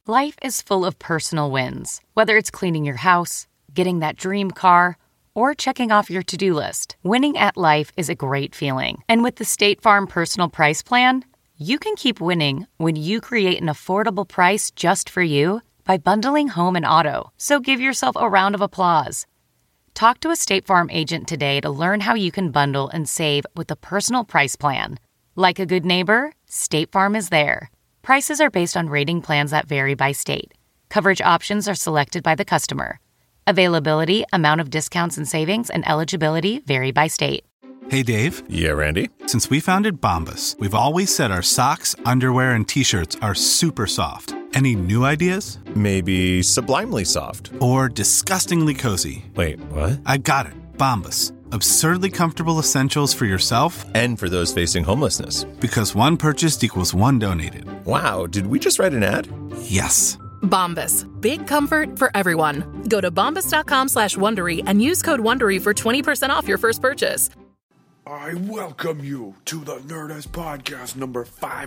Life is full of personal wins, whether it's cleaning your house, getting that dream car, or checking off your to-do list. Winning at life is a great feeling. And with the State Farm Personal Price Plan, you can keep winning when you create an affordable price just for you by bundling home and auto. So give yourself a round of applause. Talk to a State Farm agent today to learn how you can bundle and save with the Personal Price Plan. Like a good neighbor, State Farm is there. Prices are based on rating plans that vary by state. Coverage options are selected by the customer. Availability, amount of discounts and savings, and eligibility vary by state. Hey, Dave. Yeah, Randy. Since we founded Bombas, we've always said our socks, underwear, and T-shirts are super soft. Any new ideas? Maybe sublimely soft. Or disgustingly cozy. Wait, what? I got it. Bombas. Absurdly comfortable essentials for yourself and for those facing homelessness. Because one purchased equals one donated. Wow, did we just write an ad? Yes. Bombas. Big comfort for everyone. Go to bombas.com/Wondery and use code WONDERY for 20% off your first purchase. I welcome you to the Nerdist Podcast number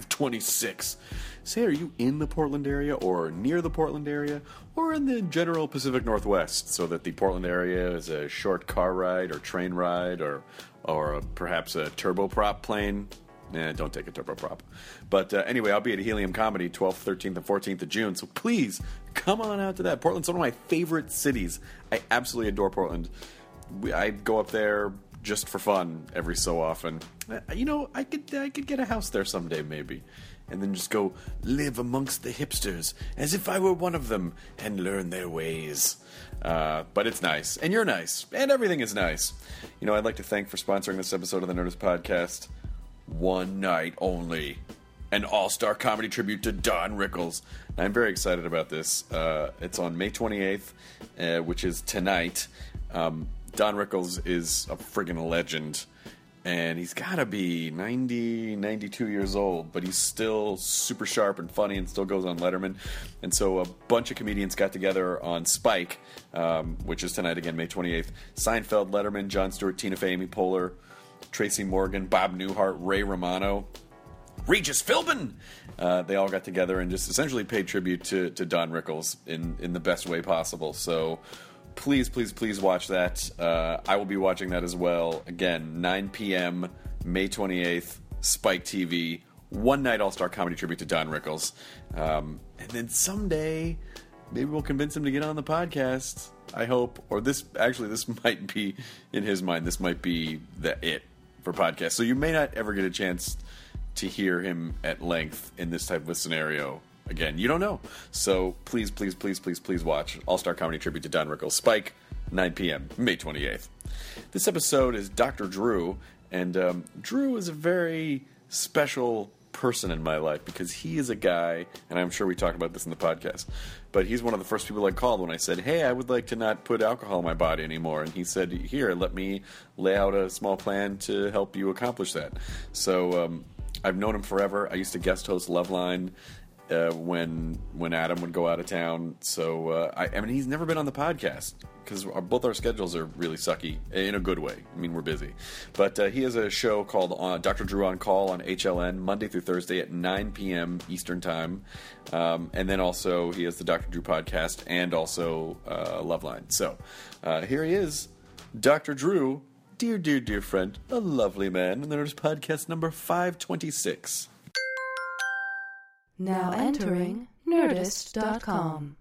526. Say, are you in the Portland area or near the Portland area or in the general Pacific Northwest so that the Portland area is a short car ride or train ride or perhaps a turboprop plane? Don't take a turboprop. But anyway, I'll be at Helium Comedy 12th, 13th, and 14th of June, so please come on out to that. Portland's one of my favorite cities. I absolutely adore Portland. I go up there just for fun every so often. You know, I could get a house there someday maybe, and then just go live amongst the hipsters as if I were one of them and learn their ways. But it's nice, and you're nice, and everything is nice. You know, I'd like to thank for sponsoring this episode of the Nerdist Podcast. One night only, an all-star comedy tribute to Don Rickles. And I'm very excited about this. It's on May 28th, which is tonight. Don Rickles is a friggin' legend, and he's got to be 90, 92 years old, but he's still super sharp and funny and still goes on Letterman. And so a bunch of comedians got together on Spike, which is tonight again, May 28th. Seinfeld, Letterman, Jon Stewart, Tina Fey, Amy Poehler, Tracy Morgan, Bob Newhart, Ray Romano, Regis Philbin. They all got together and just essentially paid tribute to Don Rickles in the best way possible. So please, please, please watch that. I will be watching that as well. Again, 9 p.m., May 28th, Spike TV. One night all-star comedy tribute to Don Rickles. And then someday, maybe we'll convince him to get on the podcast. I hope. Or this might be, in his mind, this might be it for podcasts. So you may not ever get a chance to hear him at length in this type of a scenario again. You don't know. So please, please, please, please, please watch All-Star Comedy Tribute to Don Rickles. Spike, 9 p.m., May 28th. This episode is Dr. Drew, and Drew is a very special person in my life because he is a guy, and I'm sure we talked about this in the podcast, but he's one of the first people I called when I said, hey, I would like to not put alcohol in my body anymore. And he said, here, let me lay out a small plan to help you accomplish that. So I've known him forever. I used to guest host Loveline when Adam would go out of town. So I mean, he's never been on the podcast because both our schedules are really sucky in a good way. I mean, we're busy, but he has a show called Dr. Drew on Call on HLN Monday through Thursday at 9 p.m. Eastern Time, and then also he has the Dr. Drew podcast and also Loveline. So here he is, Dr. Drew, dear, dear, dear friend, a lovely man, and there's podcast number 526. Now entering Nerdist.com.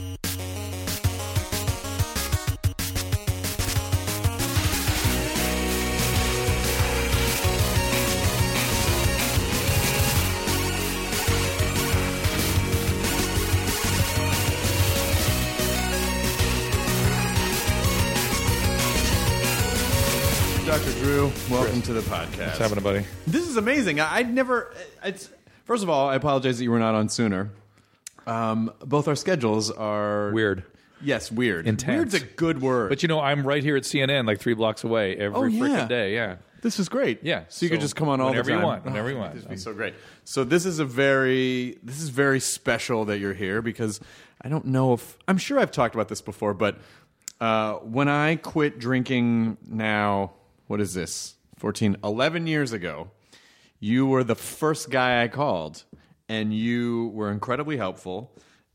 Dr. Drew, welcome to the podcast. What's happening, buddy? This is amazing. I'd never... First of all, I apologize that you were not on sooner. Both our schedules are... Weird. Yes, weird. Intense. Weird's a good word. But, you know, I'm right here at CNN, like 3 blocks away every freaking day. Yeah. This is great. Yeah. So you could just come on all the time. Whenever you want. This would be so great. So this is very special that you're here because I don't know if... I'm sure I've talked about this before, but when I quit drinking now... What is this? 11 years ago, you were the first guy I called, and you were incredibly helpful,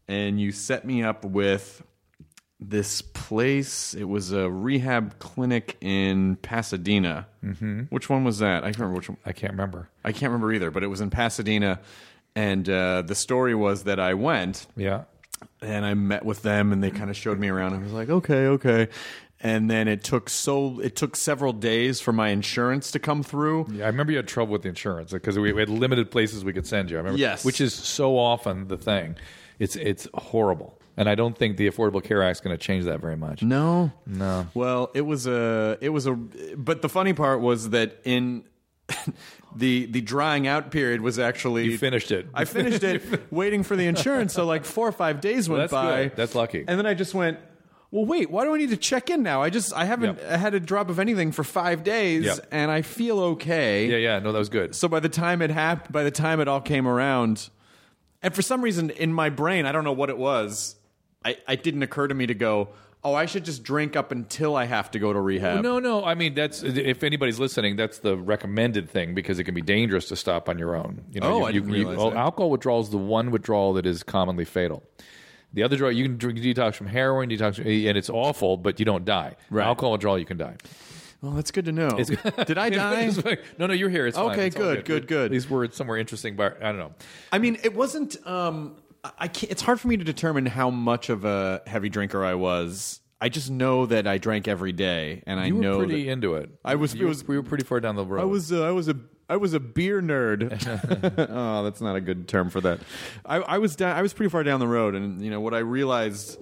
and you set me up with this place. It was a rehab clinic in Pasadena. Mm-hmm. Which one was that? I can't remember which one. I can't remember. I can't remember either, but it was in Pasadena. And the story was that I went. Yeah. And I met with them, and they kind of showed me around. I was like, okay. And then it took several days for my insurance to come through. Yeah, I remember you had trouble with the insurance because we had limited places we could send you. I remember, yes, which is so often the thing. It's horrible, and I don't think the Affordable Care Act is going to change that very much. No. Well, it was a. But the funny part was that in the drying out period was actually you finished it. I finished it, waiting for the insurance. So like 4 or 5 days went by. Good. That's lucky. And then I just went, well, wait, why do I need to check in now? I haven't had a drop of anything for 5 days, and I feel okay. Yeah, no, that was good. So by the time it all came around, and for some reason in my brain, I don't know what it was, it didn't occur to me to go, oh, I should just drink up until I have to go to rehab. No. I mean, that's if anybody's listening, that's the recommended thing because it can be dangerous to stop on your own. I didn't realize that. Alcohol withdrawal is the one withdrawal that is commonly fatal. The other drug, you can detox from heroin, and it's awful, but you don't die. Right. Alcohol withdrawal, you can die. Well, that's good to know. Did I die? No, you're here. It's fine. Okay, it's good. At least we're somewhere interesting, but I don't know. I mean, it wasn't. I can't. It's hard for me to determine how much of a heavy drinker I was. I just know that I drank every day, and I know you were pretty into it. We were pretty far down the road. I was a beer nerd. Oh, that's not a good term for that. I was pretty far down the road, and what I realized.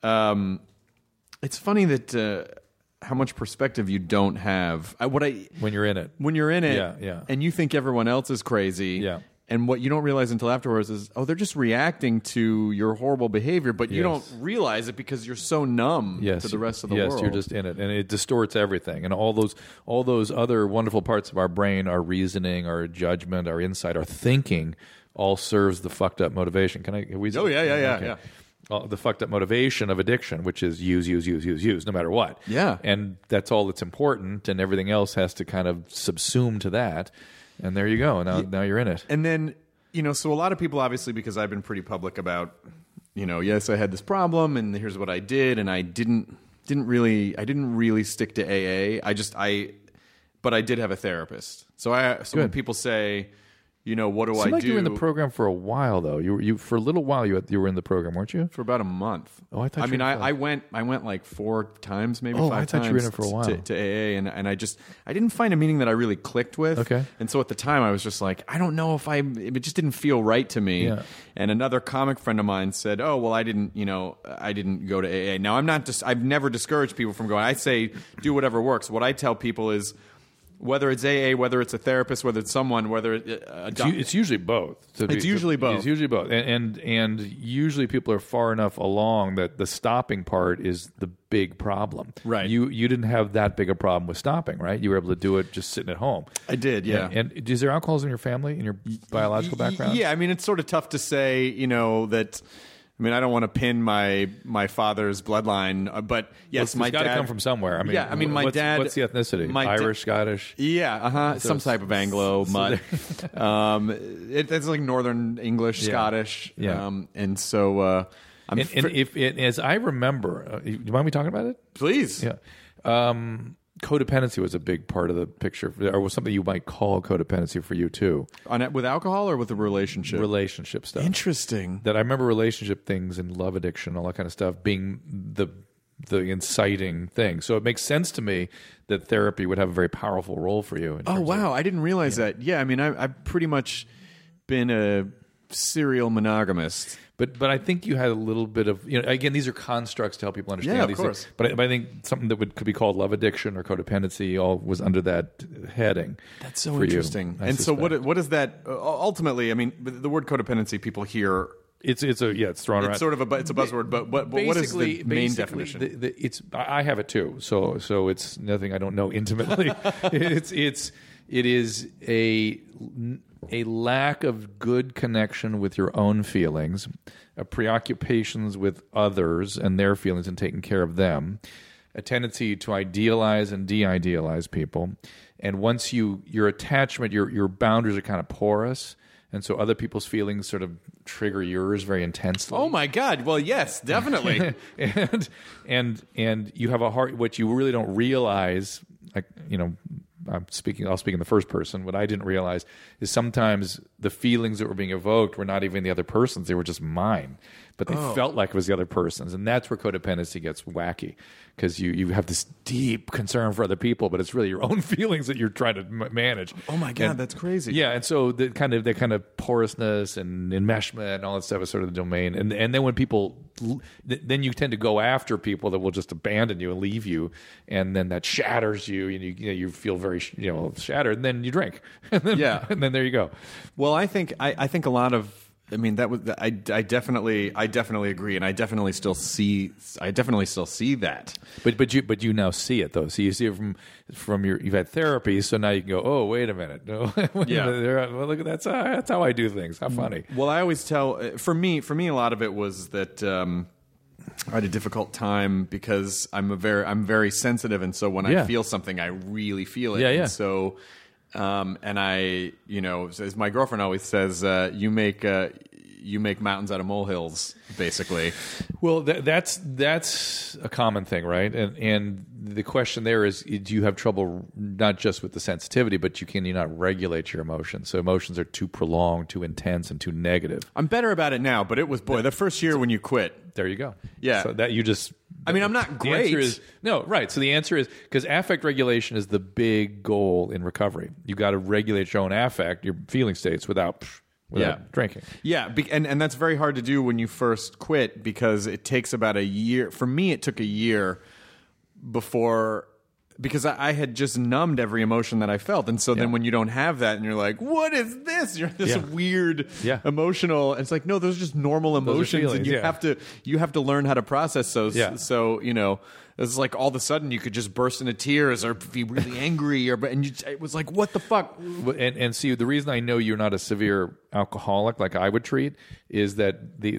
It's funny that how much perspective you don't have. When you're in it. When you're in it, yeah. And you think everyone else is crazy. Yeah. And what you don't realize until afterwards is, they're just reacting to your horrible behavior, but you don't realize it because you're so numb to the rest of the world. Yes, you're just in it, and it distorts everything. And all those other wonderful parts of our brain, our reasoning, our judgment, our insight, our thinking, all serves the fucked up motivation. Can I? Oh yeah. Okay. The fucked up motivation of addiction, which is use, no matter what. Yeah. And that's all that's important, and everything else has to kind of subsume to that. And there you go. Now you're in it. And then, so a lot of people, obviously, because I've been pretty public about, yes, I had this problem, and here's what I did, and I didn't really stick to AA. But I did have a therapist. So when people say, what do I do? Like you were in the program for a while, though. You for a little while you were in the program, weren't you? For about a month. Oh, I thought. I went like 4 times, maybe 5 times. I thought you were in it for a while to AA, and I didn't find a meeting that I really clicked with. Okay. And so at the time, I was just like, I don't know it just didn't feel right to me. Yeah. And another comic friend of mine said, "Oh, well, I didn't go to AA." Now I've never discouraged people from going. I say do whatever works. What I tell people is, whether it's AA, whether it's a therapist, whether it's someone, whether it's usually both. It's usually both. It's usually both, and usually people are far enough along that the stopping part is the big problem. Right. You didn't have that big a problem with stopping, right? You were able to do it just sitting at home. I did, yeah. And is there alcoholism in your family, in your biological background? Yeah, I mean, it's sort of tough to say, that. I mean, I don't want to pin my father's bloodline, but yes, my dad. It's got to come from somewhere. I mean, yeah, I mean, my dad. What's the ethnicity? Irish, Scottish? Yeah, some type of Anglo mud. It's like Northern English, Scottish. Yeah. And so, as I remember, do you mind me talking about it? Please. Yeah. Codependency was a big part of the picture, or was something you might call codependency for you too. With alcohol or with the relationship? Relationship stuff. Interesting. That I remember relationship things and love addiction, all that kind of stuff, being the inciting thing. So it makes sense to me that therapy would have a very powerful role for you. Oh wow, I didn't realize that. Yeah, I mean, I've pretty much been a serial monogamist. But I think you had a little bit of, again, these are constructs to help people understand these things. But I think something that could be called love addiction or codependency all was under that heading. That's so interesting. And so what is that ultimately? I mean, the word codependency people hear. It's thrown around. It's sort of it's a buzzword, but what is the main definition? I have it too. So it's nothing I don't know intimately. It is a lack of good connection with your own feelings, preoccupations with others and their feelings and taking care of them, a tendency to idealize and de-idealize people, and once your attachment, your boundaries are kind of porous, and so other people's feelings sort of trigger yours very intensely. Oh my God! Well, yes, definitely. and you have a heart. What you really don't realize, like, you know, I'll speak in the first person. What I didn't realize is sometimes the feelings that were being evoked were not even the other person's; they were just mine. But they felt like it was the other person's, and that's where codependency gets wacky, because you have this deep concern for other people, but it's really your own feelings that you're trying to manage. Oh my God, And- that's crazy. Yeah, and so the kind of porousness and enmeshment and all that stuff is sort of the domain. And then when people, then you tend to go after people that will just abandon you and leave you, and then that shatters you, and you feel very shattered. And then you drink, and then, Yeah. and then there you go. Well, I think a lot of. I mean, that was. I definitely agree, and I definitely still see that. But you now see it though. So you see it from you've had therapy, so now you can go, oh, wait a minute, no, well, look, that's how I do things. How funny. Well, I always tell for me a lot of it was that I had a difficult time because I'm very sensitive, and so when I feel something, I really feel it. Yeah, yeah. And so. And I, as my girlfriend always says, you make mountains out of molehills, basically. Well, that's a common thing, right? And the question there is, do you have trouble not just with the sensitivity, but can you not regulate your emotions? So emotions are too prolonged, too intense, and too negative. I'm better about it now, but it was the first year when you quit. There you go. Yeah. So that you just. I mean, I'm not The great. answer is no, right. So the answer is, because affect regulation is the big goal in recovery. You got to regulate your own affect, your feeling states, without drinking. Yeah, and that's very hard to do when you first quit, because it takes about a year. For me, it took a year before, because I had just numbed every emotion that I felt. And so then when you don't have that and you're like, what is this? You're this weird emotional. It's like, no, those are just normal emotions. feelings, and you have to learn how to process those. Yeah. So, it's like all of a sudden you could just burst into tears or be really angry, it was like, what the fuck? And see, the reason I know you're not a severe alcoholic like I would treat is that the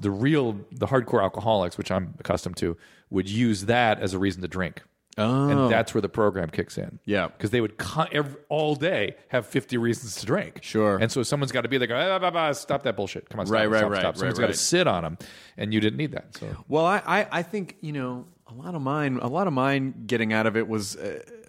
hardcore alcoholics, which I'm accustomed to, would use that as a reason to drink. Oh. And that's where the program kicks in. Yeah. Because they would all day have 50 reasons to drink. Sure. And so someone's got to be like, stop that bullshit. Come on, stop. Right. Someone's got to sit on them. And you didn't need that. So. Well, I think, a lot of mine getting out of it was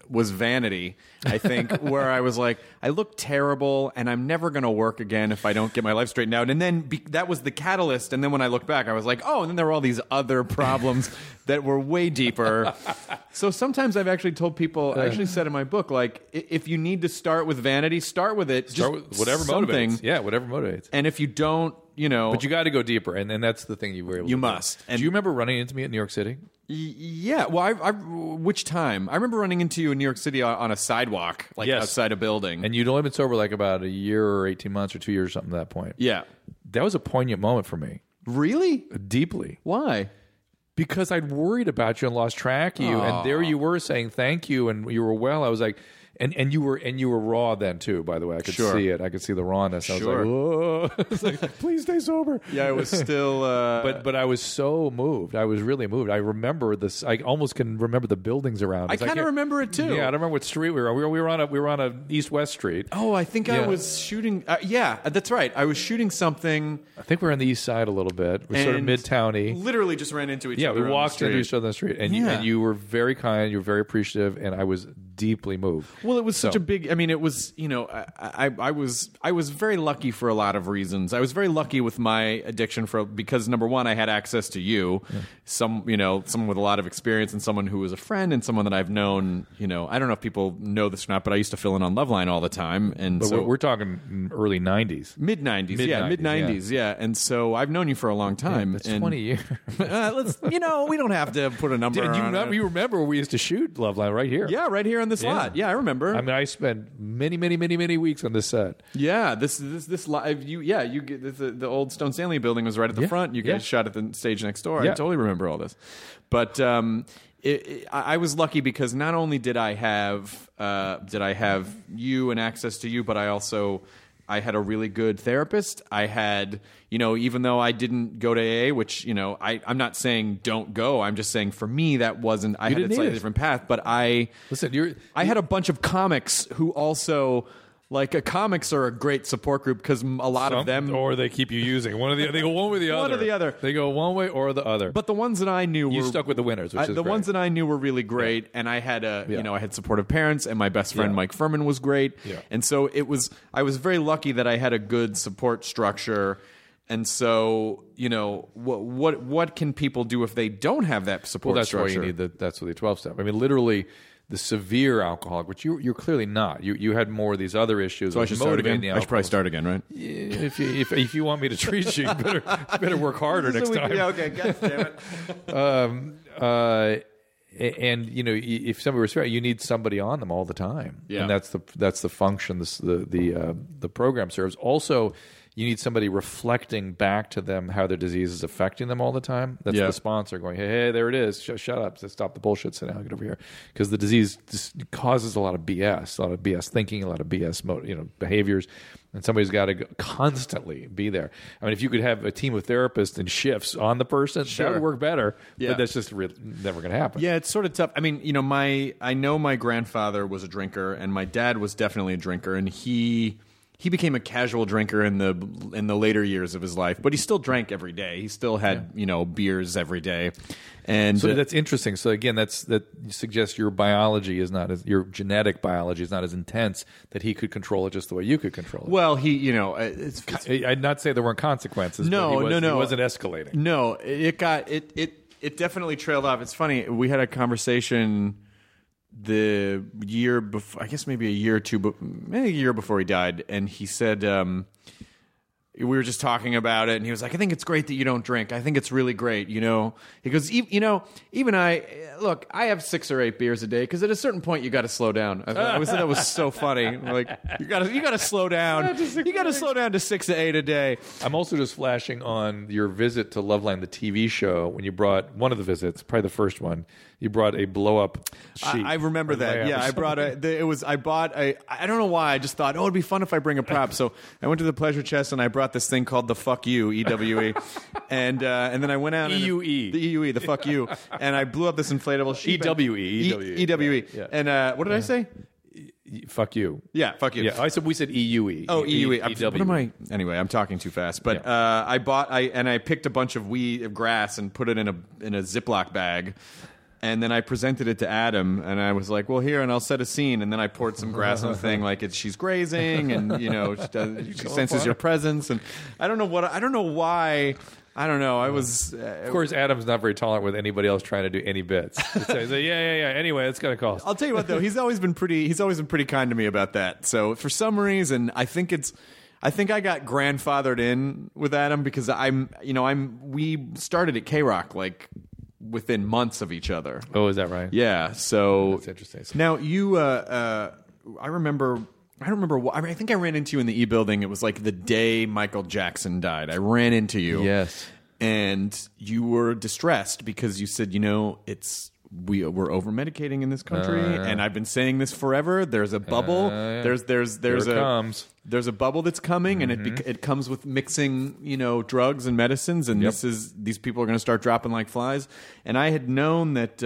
vanity, I think, where I was like, I look terrible and I'm never going to work again if I don't get my life straightened out. And then that was the catalyst. And then when I look back, I was like, oh, and then there were all these other problems that were way deeper. So sometimes I've actually told people, I actually said in my book, like, if you need to start with vanity, start with it. Start with whatever something. motivates. Yeah, whatever motivates. And if you don't, But you got to go deeper. And that's the thing you were able to do. You must. Do you remember running into me at New York City? Yeah, well, which time? I remember running into you in New York City on a sidewalk, outside a building. And you'd only been sober like about a year or 18 months or 2 years or something at that point. Yeah. That was a poignant moment for me. Really? Deeply. Why? Because I'd worried about you and lost track of you. And there you were saying thank you and you were well. I was like... And you were raw then too, by the way. I could see it. I could see the rawness. I was like, whoa. I was like, please stay sober. Yeah, it was still But I was so moved. I was really moved. I remember this. I almost can remember the buildings around. I kind of remember it too. Yeah, I don't remember what street we were on. We were on a east-west street. Oh, I think I was shooting that's right. I was shooting something. I think we were on the east side a little bit. We're sort of midtowny. Literally just ran into each other. Yeah, we walked into each other on the street. And you were very kind, you were very appreciative, and I was deeply moved. Well, it was such a big. I mean, it was. I was very lucky for a lot of reasons. I was very lucky with my addiction because number one, I had access to you, someone with a lot of experience, and someone who was a friend, and someone that I've known. I don't know if people know this or not, but I used to fill in on Loveline all the time, and but so we're talking early '90s, mid '90s, yeah. And so I've known you for a long time. That's 20 years. Let's, we don't have to put a number. You remember we used to shoot Loveline right here? Yeah, right here on this lot. Yeah, I remember. I mean, I spent many weeks on this set. Yeah, this live. You get the old Stone Stanley building was right at the front. You guys shot at the stage next door. I totally remember all this. But I was lucky because not only did I have you and access to you, but I had a really good therapist. I had, even though I didn't go to AA, which, I'm not saying don't go. I'm just saying for me, that wasn't, I had a slightly different path, but I had a bunch of comics who also comics are a great support group because a lot of them, or they keep you using one of the. They go one way or the other. One or the other. They go one way or the other. But the ones that I knew you were stuck with the winners, which is the great. ones that I knew were really great, and I had I had supportive parents, and my best friend Yeah. Mike Furman was great, Yeah. and so I was very lucky that I had a good support structure. And so, what can people do if they don't have that support Well, that's structure? why you need that's the 12-step. I mean, literally, the severe alcoholic, which you're clearly not. You had more of these other issues. So I should start again. The I should probably start again, right? If you want me to treat you, you better work harder next time. Yeah, okay. God damn it. And if somebody was right, you need somebody on them all the time. Yeah. And that's the function the program serves. Also, you need somebody reflecting back to them how their disease is affecting them all the time. That's Yeah. the sponsor going, hey, there it is. Shut up. Stop the bullshit. Sit down. Get over here. Because the disease just causes a lot of BS thinking, a lot of BS behaviors. And somebody's got to constantly be there. I mean, if you could have a team of therapists and shifts on the person, that would work better. Yeah. But that's just never going to happen. Yeah, it's sort of tough. I mean, I know my grandfather was a drinker, and my dad was definitely a drinker, and he became a casual drinker in the later years of his life, but he still drank every day. He still had beers every day, and so that's interesting. So again, that suggests your biology is not your genetic biology is not as intense that he could control it just the way you could control it. well, I'd not say there weren't consequences. No, but no, he wasn't escalating. No, it definitely trailed off. It's funny. We had a conversation the year before, I guess maybe a year or two, maybe a year before he died, and he said, we were just talking about it, and he was like, I think it's great that you don't drink. I think it's really great, He goes, even I have 6 or 8 beers a day, because at a certain point you got to slow down. I was that was so funny. Like, you got to slow down. You got to slow down to 6 to 8 a day. I'm also just flashing on your visit to Loveline, the TV show, when you brought one of the visits, probably the first one. You brought a blow-up sheet. I remember that. Yeah, I brought I don't know why. I just thought, it'd be fun if I bring a prop. So I went to the Pleasure Chest and I brought this thing called the Fuck You, EWE, and then I went out EUE. The EUE, the Fuck You, and I blew up this inflatable sheet. EWE. EWE. Yeah. And what did I say? Fuck you. Yeah, fuck you. Yeah, we said EUE. Oh, EUE. EWE. What am I? Anyway, I'm talking too fast. But I picked a bunch of grass and put it in a Ziploc bag. And then I presented it to Adam, and I was like, "Well, here, and I'll set a scene." And then I poured some grass on the thing, like she's grazing, and she senses your presence. And I don't know why. I don't know. I was. Of course, Adam's not very tolerant with anybody else trying to do any bits. He's like, yeah. Anyway, it's going to cost. I'll tell you what, though, he's always been pretty kind to me about that. So for some reason, I think I got grandfathered in with Adam because we started at K-Rock within months of each other. Oh, is that right? Yeah. So that's interesting. Now you, I remember. I think I ran into you in the E building. It was like the day Michael Jackson died. I ran into you. Yes. And you were distressed because you said, we're over medicating in this country, and I've been saying this forever. There's a bubble. There's a bubble that's coming, and it comes with mixing, drugs and medicines, and these people are going to start dropping like flies. And I had known that.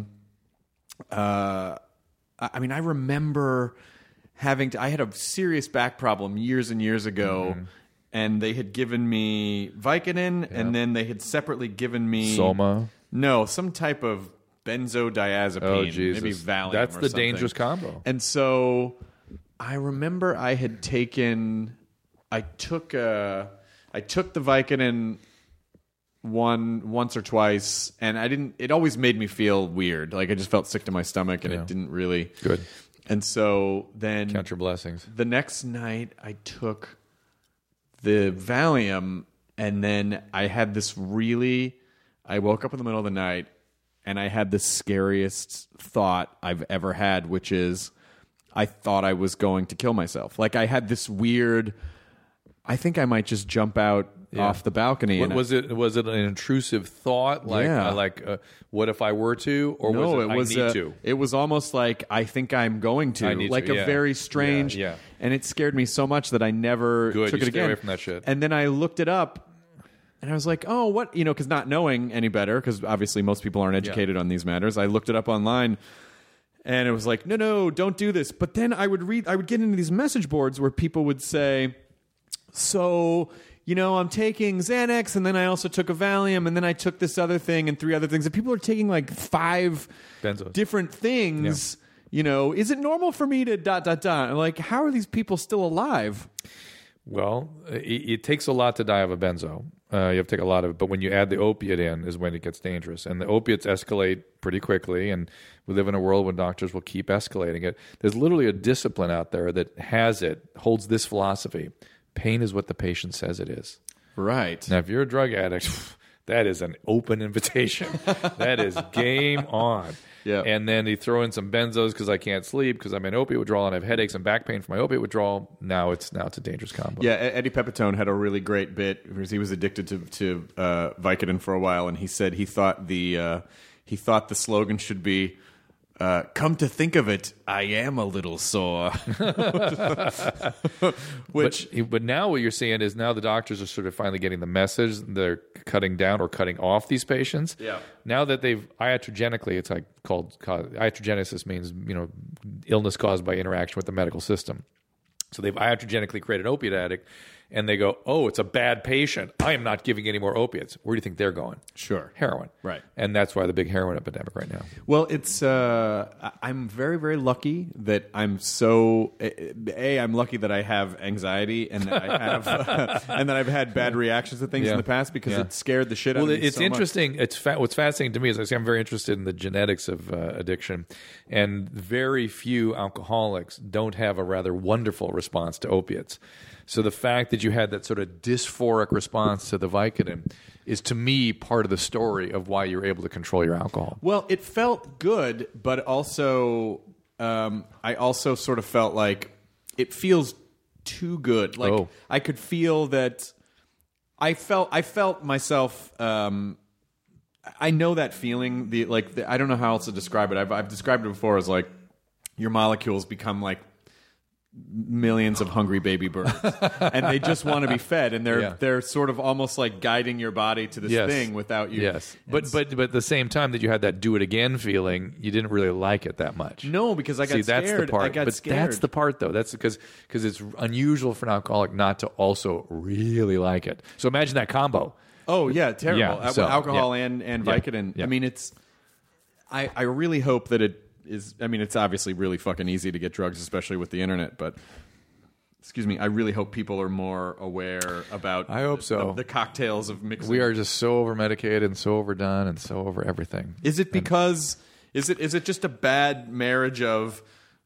I remember I had a serious back problem years and years ago. And they had given me Vicodin, and then they had separately given me Soma. No, some type of benzodiazepine. Oh, Jesus. Maybe Valium. That's or the something. dangerous combo. And so I remember I took the Vicodin once or twice, and it always made me feel weird. Like I just felt sick to my stomach, and it didn't really good. And so then count your blessings. The next night I took the Valium, and then I had this I woke up in the middle of the night, and I had the scariest thought I've ever had, which is I thought I was going to kill myself. Like I had this weird, I think I might just jump out off the balcony. Was it an intrusive thought? What if I were to? Or no, was it I need to? It was almost like I think I'm going to. Like a very strange. Yeah. And it scared me so much that I never took it again. Stay away from that shit. And then I looked it up. And I was like, oh, what? Because not knowing any better, because obviously most people aren't educated on these matters. I looked it up online, And it was like, no, don't do this. But then I would get into these message boards where people would say, so, I'm taking Xanax, and then I also took a Valium, and then I took this other thing and 3 other things. And people are taking like 5 Benzos. different things. Yeah. Is it normal for me to ... Like, how are these people still alive? Well, it takes a lot to die of a benzo. You have to take a lot of it. But when you add the opiate in is when it gets dangerous. And the opiates escalate pretty quickly. And we live in a world when doctors will keep escalating it. There's literally a discipline out there that holds this philosophy. Pain is what the patient says it is. Right. Now, if you're a drug addict, that is an open invitation. That is game on. Yeah. And then you throw in some benzos because I can't sleep because I'm in opiate withdrawal and I have headaches and back pain from my opiate withdrawal. Now it's a dangerous combo. Yeah, Eddie Pepitone had a really great bit because he was addicted to Vicodin for a while, and he said he thought the slogan should be, "Come to think of it, I am a little sore." But now what you're seeing is now the doctors are sort of finally getting the message. They're cutting down or cutting off these patients. Yeah. Now that they've iatrogenically, it's like called iatrogenesis means illness caused by interaction with the medical system. So they've iatrogenically created an opiate addict, and they go, oh, it's a bad patient. I am not giving any more opiates. Where do you think they're going? Sure. Heroin. Right. And that's why the big heroin epidemic right now. Well, it's I'm very, very lucky that I'm so I'm lucky that I have anxiety and that I have and that I've had bad reactions to things in the past because it scared the shit out of me. It's interesting. What's fascinating to me is I say I'm very interested in the genetics of addiction, and very few alcoholics don't have a rather wonderful response to opiates. So the fact that you had that sort of dysphoric response to the Vicodin is, to me, part of the story of why you're able to control your alcohol. Well, it felt good, but also I also sort of felt like it feels too good. Like I could feel that I felt myself. I know that feeling. I don't know how else to describe it. I've described it before as like your molecules become like millions of hungry baby birds, and they just want to be fed, and they're sort of almost like guiding your body to this thing without you. Yes, but at the same time that you had that do it again feeling, you didn't really like it that much. No, because I got scared. That's the part. I got scared. That's the part, though. That's because it's unusual for an alcoholic not to also really like it. So imagine that combo. Oh yeah, terrible. Yeah, so, alcohol and Vicodin. Yeah. I mean, I really hope that it is. I mean, it's obviously really fucking easy to get drugs, especially with the internet. But excuse me, I really hope people are more aware about. I hope so. The cocktails of mixing. We are just so over medicated and so overdone and so over everything. Is it because is it just a bad marriage of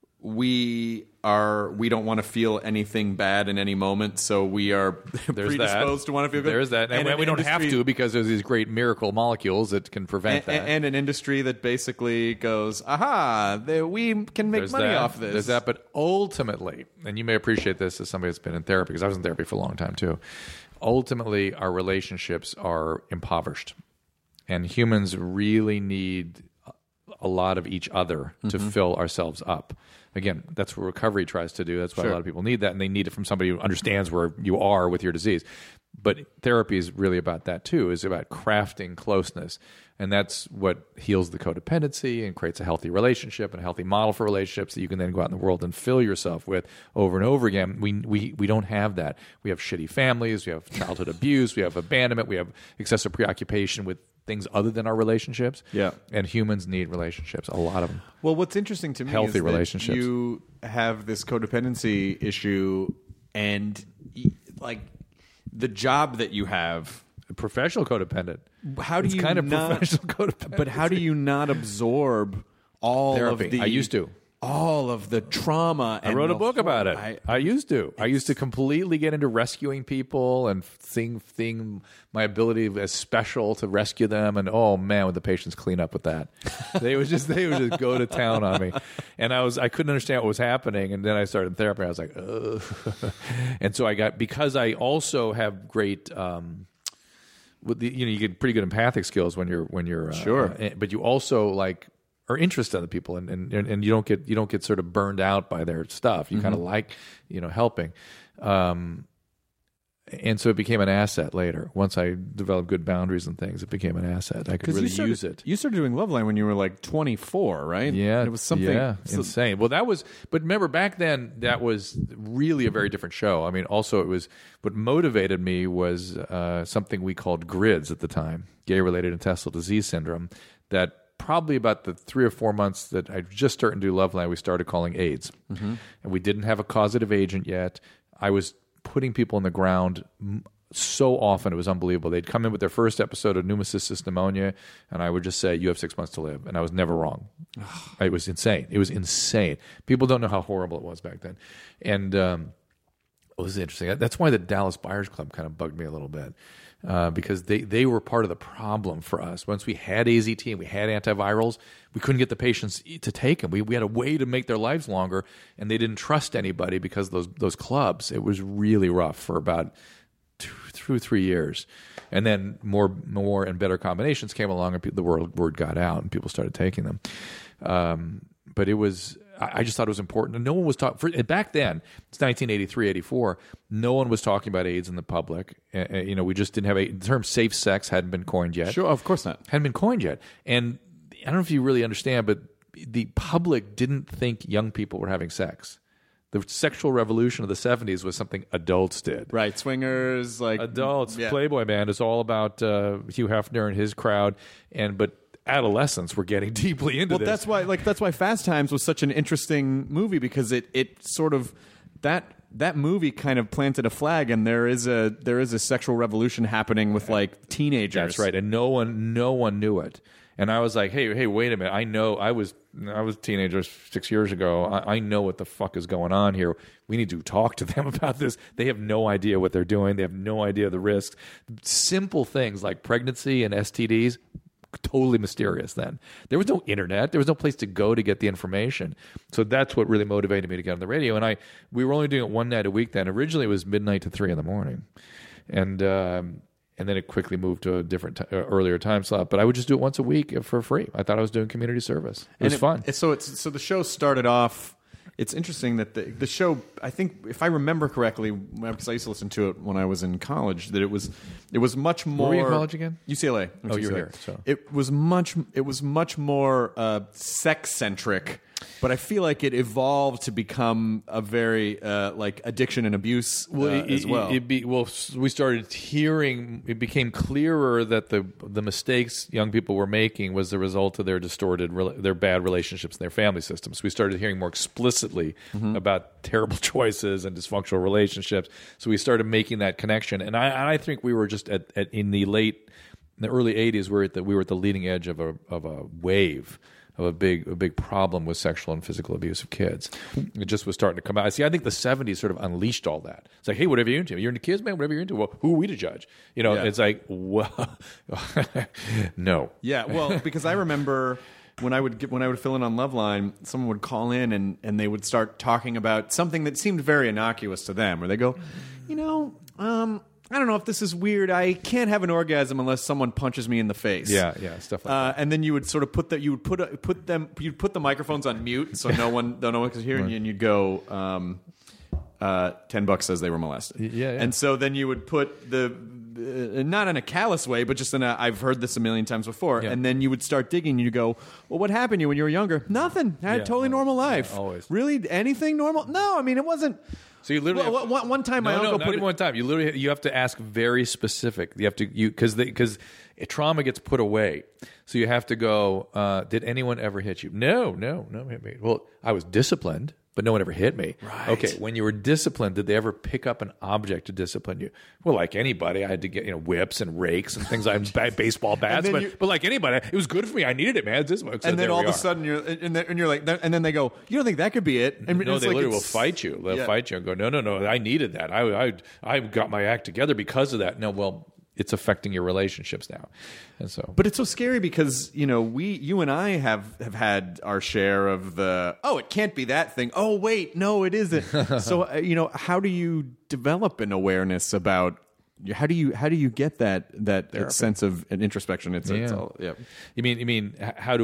we don't want to feel anything bad in any moment, so we are predisposed to want to feel good. There's that, and we don't have to because there's these great miracle molecules that can prevent that. And an industry that basically goes, aha, we can make money off this. There's that, but ultimately, and you may appreciate this as somebody that's been in therapy, because I was in therapy for a long time too. Ultimately, our relationships are impoverished, and humans really need a lot of each other to fill ourselves up. Again, that's what recovery tries to do. That's why a lot of people need that, and they need it from somebody who understands where you are with your disease. But therapy is really about that too. It's about crafting closeness, and that's what heals the codependency and creates a healthy relationship and a healthy model for relationships that you can then go out in the world and fill yourself with over and over again. We don't have that. We have shitty families. We have childhood abuse. We have abandonment. We have excessive preoccupation with things other than our relationships. Yeah. And humans need relationships, a lot of them. Well, what's interesting to me Healthy is relationships. that you have this codependency issue, and like the job that you have, Professional codependent. how do It's you kind of not, professional codependent. But how do you not absorb all Therapy. of the? I used to. All of the trauma. I wrote a book about it. I used to. I used to completely get into rescuing people and seeing my ability as special to rescue them. And oh man, would the patients clean up with that? They would just go to town on me. And I couldn't understand what was happening. And then I started therapy. I was like, ugh. And so because I also have great. You get pretty good empathic skills when you're Sure. But you also are interested in the people, and you don't get sort of burned out by their stuff. You kind of like helping. And so it became an asset later. Once I developed good boundaries and things, it became an asset. I could really use it. You started doing Loveline when you were like 24, right? Yeah. And it was something insane. Well, but remember back then, that was really a very different show. I mean, also it was, what motivated me was something we called GRIDS at the time, gay-related intestinal disease syndrome, that probably about the 3 or 4 months that I just started to do Loveline, we started calling AIDS. Mm-hmm. And we didn't have a causative agent yet. I was putting people on the ground so often, it was unbelievable. They'd come in with their first episode of pneumocystis pneumonia, and I would just say, you have 6 months to live. And I was never wrong. It was insane. It was insane. People don't know how horrible it was back then. And it was interesting. That's why the Dallas Buyers Club kind of bugged me a little bit, because they were part of the problem for us. Once we had AZT and we had antivirals, we couldn't get the patients to take them. We had a way to make their lives longer, and they didn't trust anybody because of those clubs. It was really rough for about 3 years. And then more and better combinations came along, and the word got out, and people started taking them. But it was... I just thought it was important. And no one was talking... Back then, it's 1983, 84, no one was talking about AIDS in the public. We just didn't have... The term safe sex hadn't been coined yet. Sure, of course not. Hadn't been coined yet. And I don't know if you really understand, but the public didn't think young people were having sex. The sexual revolution of the 70s was something adults did. Right, swingers, like... Adults. Yeah. Playboy Band is all about Hugh Hefner and his crowd. But adolescents were getting deeply into this. That's why Fast Times was such an interesting movie, because it sort of... That movie kind of planted a flag, and there is a sexual revolution happening with like teenagers. That's right, and no one knew it. And I was like, hey, wait a minute. I know I was a teenager 6 years ago. I know what the fuck is going on here. We need to talk to them about this. They have no idea what they're doing. They have no idea the risks. Simple things like pregnancy and STDs, totally mysterious then. There was no internet. There was no place to go to get the information. So that's what really motivated me to get on the radio. And we were only doing it one night a week then. Originally it was midnight to 3 a.m. And then it quickly moved to a different earlier time slot. But I would just do it once a week for free. I thought I was doing community service. It was fun. So the show started off. It's interesting that the show, I think, if I remember correctly, because I used to listen to it when I was in college, that it was much more. Where were you in college again? UCLA. Oh, you were here. So. It was much more sex centric. But I feel like it evolved to become a very like addiction and abuse as well. We started hearing. It became clearer that the mistakes young people were making was the result of their their bad relationships in their family systems. We started hearing more explicitly about terrible choices and dysfunctional relationships. So we started making that connection. And I think we were just in the early 80s. We were at the leading edge of a wave of a big problem with sexual and physical abuse of kids. It just was starting to come out. See, I think the 70s sort of unleashed all that. It's like, hey, whatever you're into. You're into kids, man, whatever you're into. Well, who are we to judge? It's like, well, no. Yeah, well, because I remember when I would fill in on Loveline, someone would call in and they would start talking about something that seemed very innocuous to them, where they go, I don't know if this is weird. I can't have an orgasm unless someone punches me in the face. Yeah, stuff like that. And then you would sort of put the microphones on mute so no one can hear you, and you'd go, $10 says they were molested. Yeah. And so then you would put not in a callous way, but just in I've heard this a million times before. Yeah. And then you would start digging, and you go, well, what happened to you when you were younger? Nothing. I had a totally normal life. Yeah, always. Really? Anything normal? No, I mean, it wasn't. So you literally one time my uncle put it, one time. You have to ask very specific. You have to because trauma gets put away. So you have to go. Did anyone ever hit you? No hit me. Well, I was disciplined, but no one ever hit me. Right. Okay, when you were disciplined, did they ever pick up an object to discipline you? Well, like anybody, I had to get whips and rakes and things like baseball bats. But like anybody, it was good for me. I needed it, man. And then all of a sudden you're like, and then they go, you don't think that could be it? And no, they literally will fight you. They'll fight you and go, no, I needed that. I got my act together because of that. No, well, it's affecting your relationships now. And so, but it's so scary because you and I have had our share of it can't be that thing. Oh wait, no, it isn't. So how do you develop an awareness about? How do you get that sense of an introspection? It's all, yeah. You mean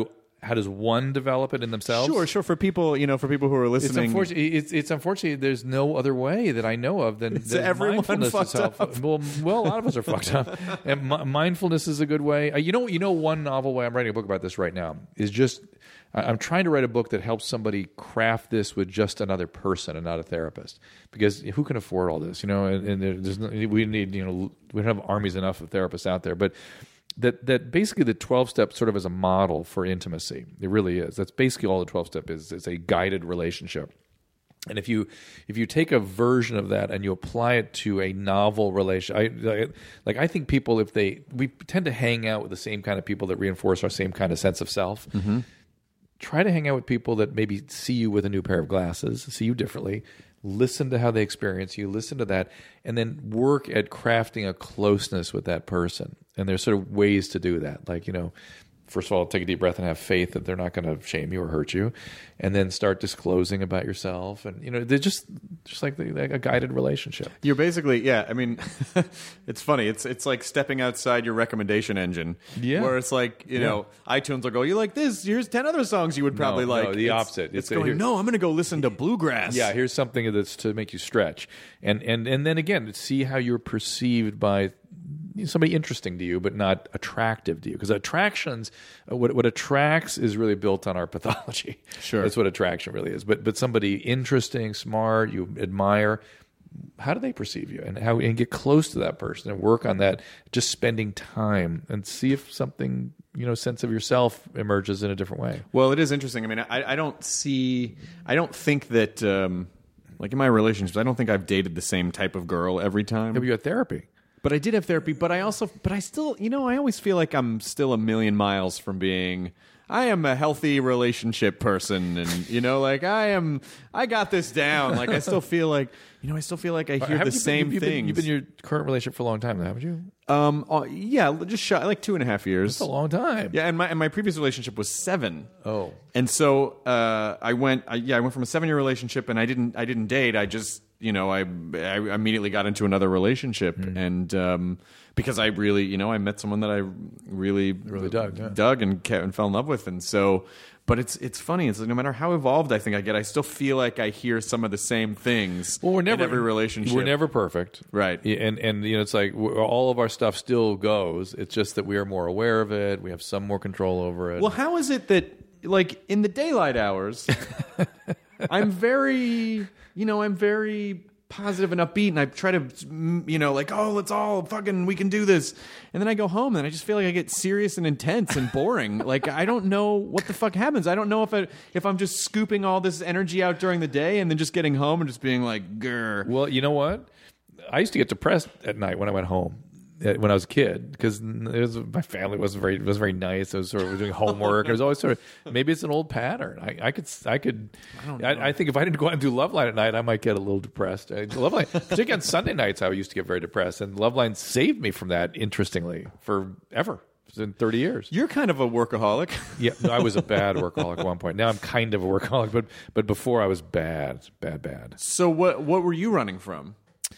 how does one develop it in themselves? Sure. For people, for people who are listening, It's unfortunately there's no other way that I know of than everyone mindfulness fucked is helpful. up. Well, a lot of us are fucked up, and mindfulness is a good way. One novel way I'm writing a book about this right now is just I'm trying to write a book that helps somebody craft this with just another person and not a therapist, because who can afford all this? And there's we need we don't have armies enough of therapists out there, but. That basically the 12-step sort of is a model for intimacy. It really is. That's basically all the 12-step is. It's a guided relationship. And if you take a version of that and you apply it to a novel relation, I think people, we tend to hang out with the same kind of people that reinforce our same kind of sense of self. Mm-hmm. Try to hang out with people that maybe see you with a new pair of glasses, see you differently. Listen to how they experience you, listen to that, and then work at crafting a closeness with that person. And there's sort of ways to do that. Like, first of all, take a deep breath and have faith that they're not going to shame you or hurt you. And then start disclosing about yourself. And, they're just like a guided relationship. You're basically, I mean, it's funny. It's like stepping outside your recommendation engine. Yeah. Where it's like, iTunes will go, you like this? Here's 10 other songs you would probably like. No, the opposite. It's going, no, I'm going to go listen to bluegrass. Yeah, here's something that's to make you stretch. And then again, see how you're perceived by somebody interesting to you but not attractive to you, because attractions what attracts is really built on our pathology. Sure, that's what attraction really is. But somebody interesting, smart, you admire, how do they perceive you, and get close to that person and work on that, just spending time and see if something sense of yourself emerges in a different way. Well, it is interesting. I mean, I don't think that like in my relationships, I don't think I've dated the same type of girl every time. Have you had therapy? But I did have therapy, but I still, I always feel like I'm still a million miles from being, I am a healthy relationship person, and, I got this down. Like, I still feel like, I hear the same things. You've been in your current relationship for a long time, haven't you? Yeah, just shy, like 2.5 years. That's a long time. Yeah, and my previous relationship was 7. Oh. And so, I went from a 7-year relationship, and I didn't date. I just, I immediately got into another relationship, and because I really, I met someone that I really dug and fell in love with, and so. But it's funny. It's like no matter how evolved I think I get, I still feel like I hear some of the same things. Well, in every relationship. We're never perfect, right? And it's like all of our stuff still goes. It's just that we are more aware of it. We have some more control over it. Well, how is it that, like, in the daylight hours, I'm very positive and upbeat, and I try to, let's all we can do this. And then I go home, and I just feel like I get serious and intense and boring. Like, I don't know what the fuck happens. I don't know if I'm just scooping all this energy out during the day and then just getting home and just being like, grr. Well, you know what? I used to get depressed at night when I went home. When I was a kid, because my family wasn't very nice. I was sort of doing homework. It was always sort of, maybe it's an old pattern. I think if I didn't go out and do Loveline at night, I might get a little depressed. Loveline, particularly on Sunday nights, I used to get very depressed, and Loveline saved me from that. Interestingly, forever. It's been 30 years. You're kind of a workaholic. Yeah, I was a bad workaholic at one point. Now I'm kind of a workaholic, but before I was bad. So what were you running from?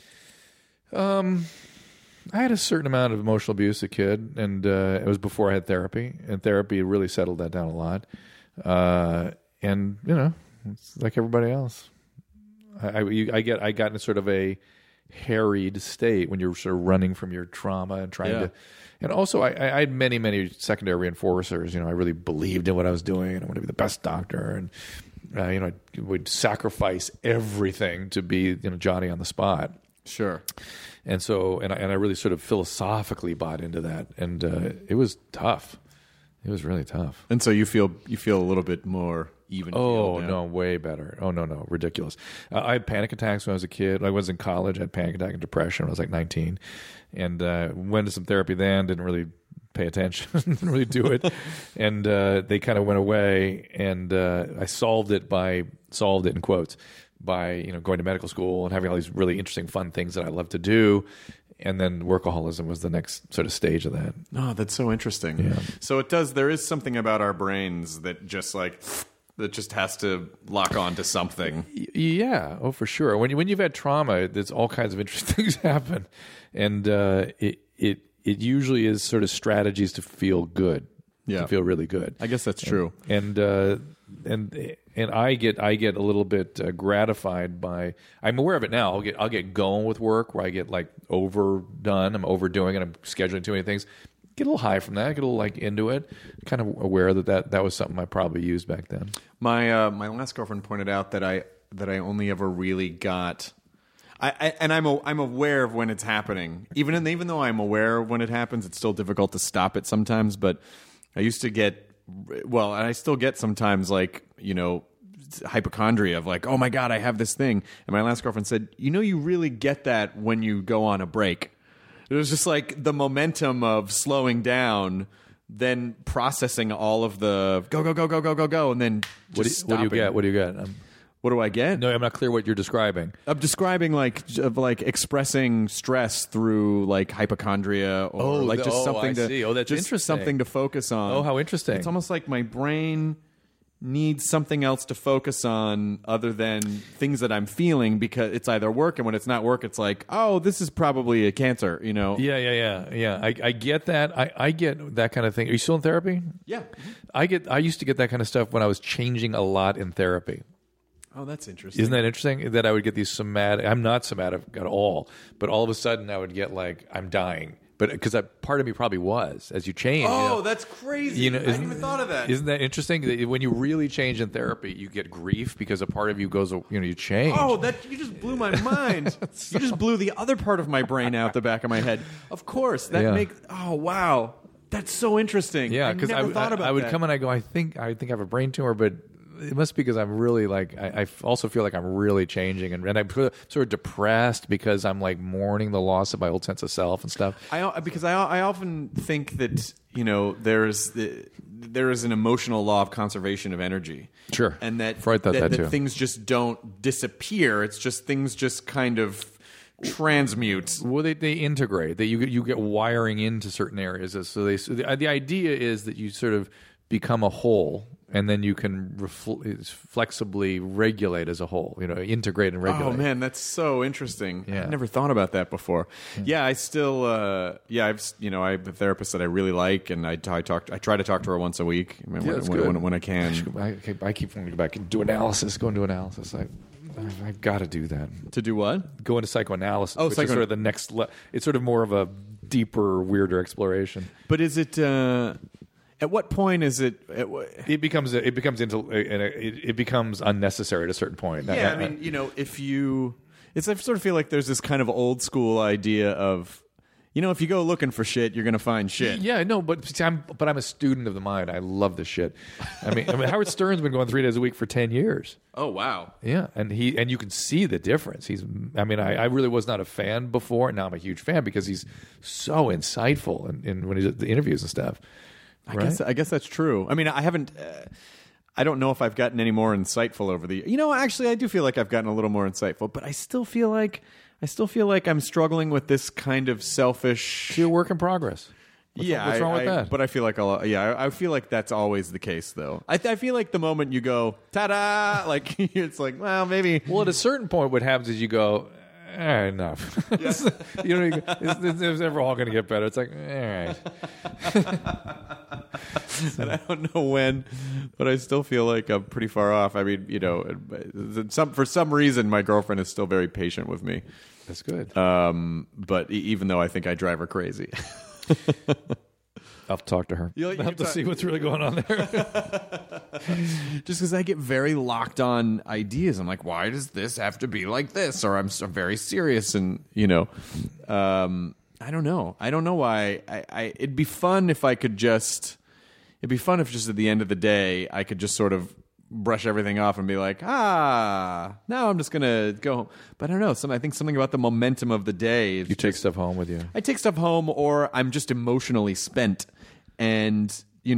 I had a certain amount of emotional abuse as a kid, and it was before I had therapy, and therapy really settled that down a lot. And it's like everybody else. I got in sort of a harried state when you're sort of running from your trauma and trying to. And also, I had many secondary reinforcers. I really believed in what I was doing, and I wanted to be the best doctor, and I would sacrifice everything to be Johnny on the spot. Sure. And so, and I really sort of philosophically bought into that, and it was tough. It was really tough. And so you feel a little bit more even. Oh no, way better. Oh no, ridiculous. I had panic attacks when I was a kid. I was in college. I had panic attack and depression when I was like 19, and went to some therapy then. Didn't really pay attention. Didn't really do it, and they kind of went away. And I solved it in quotes. By going to medical school and having all these really interesting, fun things that I love to do, and then workaholism was the next sort of stage of that. Oh, that's so interesting. Yeah. So there is something about our brains that just has to lock on to something. Yeah, oh for sure. When you've had trauma, there's all kinds of interesting things happen, and it usually is sort of strategies to feel good. to feel really good. I guess that's true. And I get a little bit gratified by. I'm aware of it now. I'll get going with work where I get like overdone. I'm overdoing it. I'm scheduling too many things. Get a little high from that. Get a little like into it. Kind of aware that was something I probably used back then. My last girlfriend pointed out that I only ever really got. I'm aware of when it's happening. Even though I'm aware of when it happens, it's still difficult to stop it sometimes. But I used to get, and I still get sometimes, like, hypochondria of like, oh my God, I have this thing. And my last girlfriend said, you really get that when you go on a break. It was just like the momentum of slowing down, then processing all of the go, and then just what do you get? What do you get? What do I get? No, I'm not clear what you're describing. I'm describing like expressing stress through like hypochondria or just something that's interesting. Something to focus on. Oh, how interesting. It's almost like my brain needs something else to focus on other than things that I'm feeling, because it's either work, and when it's not work, it's like, oh, this is probably a cancer, Yeah. I get that. I get that kind of thing. Are you still in therapy? Yeah. I used to get that kind of stuff when I was changing a lot in therapy. Oh, that's interesting. Isn't that interesting? That I would get these somatic. I'm not somatic at all, but all of a sudden I would get like I'm dying. But because part of me probably was as you change. Oh, that's crazy! I hadn't even thought of that. Isn't that interesting? That when you really change in therapy, you get grief because a part of you goes. You change. Oh, you just blew my mind. You just blew the other part of my brain out the back of my head. Of course, that makes. Oh, wow, that's so interesting. Yeah, because I thought about I would that. come and I go. I think I have a brain tumor, but. It must be because I'm really like I also feel like I'm really changing, and I'm sort of depressed because I'm like mourning the loss of my old sense of self and stuff. I often think that there is an emotional law of conservation of energy. Sure, and that Freud thought that too. Things just don't disappear. It's just things just kind of transmute. Well, they integrate. That you get wiring into certain areas. So the idea is that you sort of become a whole. And then you can flexibly regulate as a whole, integrate and regulate. Oh man, that's so interesting. Yeah. I've never thought about that before. Yeah, I still, I have a therapist that I really like, and I try to talk to her once a week when I can. I keep wanting to go back and do analysis. Go and do analysis. I've got to do that. To do what? Go into psychoanalysis. Oh, which is sort of the next. It's sort of more of a deeper, weirder exploration. But is it? At what point is it? It becomes unnecessary at a certain point. Yeah, I mean, if you, I sort of feel like there's this kind of old school idea of, if you go looking for shit, you're going to find shit. Yeah, no, but I'm a student of the mind. I love this shit. I mean, Howard Stern's been going 3 days a week for 10 years. Oh wow. Yeah, and you can see the difference. I really was not a fan before, and now I'm a huge fan because he's so insightful in when he's at the interviews and stuff. Right? I guess that's true. I mean, I haven't. I don't know if I've gotten any more insightful over the. Actually, I do feel like I've gotten a little more insightful, but I still feel like I'm struggling with this kind of selfish. It's your work in progress. What's wrong with that? But I feel like I feel like that's always the case, though. I feel like the moment you go ta-da, like it's like, well, maybe. Well, at a certain point, what happens is you go. Enough. Yes. It's never all going to get better. It's like, all right. And I don't know when, but I still feel like I'm pretty far off. I mean, for some reason, my girlfriend is still very patient with me. That's good. But even though I think I drive her crazy. I'll talk to her. I'll have to see what's really going on there. Just because I get very locked on ideas. I'm like, why does this have to be like this? Or I'm very serious, and I don't know. I don't know why. It'd be fun if I could just. It'd be fun if just at the end of the day I could just sort of brush everything off and be like, now I'm just gonna go home. But I don't know. I think something about the momentum of the day. You take stuff home with you. I take stuff home, or I'm just emotionally spent, and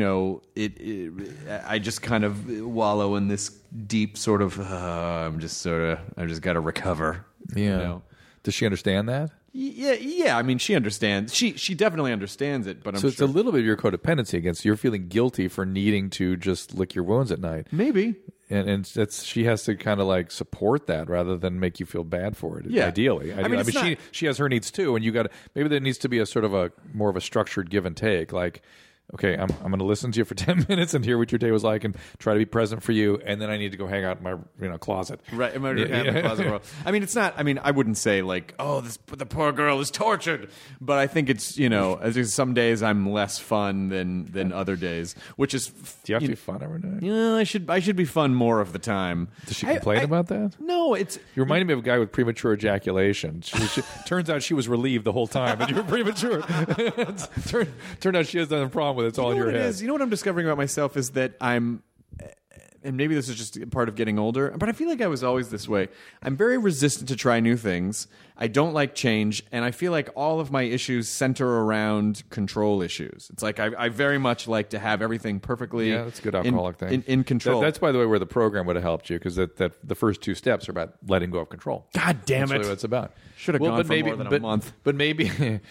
I just kind of wallow in this deep sort of. I've just got to recover. Yeah. Does she understand that? Yeah. I mean, she understands. She definitely understands it. But I'm so it's a little bit of your codependency against you're feeling guilty for needing to just lick your wounds at night. Maybe. And she has to kind of like support that rather than make you feel bad for it. Yeah. Ideally, I mean, she has her needs too, and you got maybe there needs to be a sort of a more of a structured give and take. Like okay, I'm going to listen to you for 10 minutes and hear what your day was like and try to be present for you, and then I need to go hang out in my closet. Right, in my closet world. I mean, it's not. I mean, I wouldn't say like, oh, the poor girl is tortured, but I think it's some days I'm less fun than other days, which is. Do you have to be fun every day? Yeah, I should be fun more of the time. Does she complain about that? No, it's. You reminded me of a guy with premature ejaculation. Turns out she was relieved the whole time, and you were premature. Turned out she has no problem with it. It's all in your head. You know what I'm discovering about myself is that I'm, and maybe this is just part of getting older, but I feel like I was always this way. I'm very resistant to try new things. I don't like change, and I feel like all of my issues center around control issues. It's like I very much like to have everything perfectly. Yeah, that's a good alcoholic thing. In control. That's, by the way, where the program would have helped you, because that the first 2 steps are about letting go of control. God damn That's it! really what it's about. Should have gone for more than a month. But maybe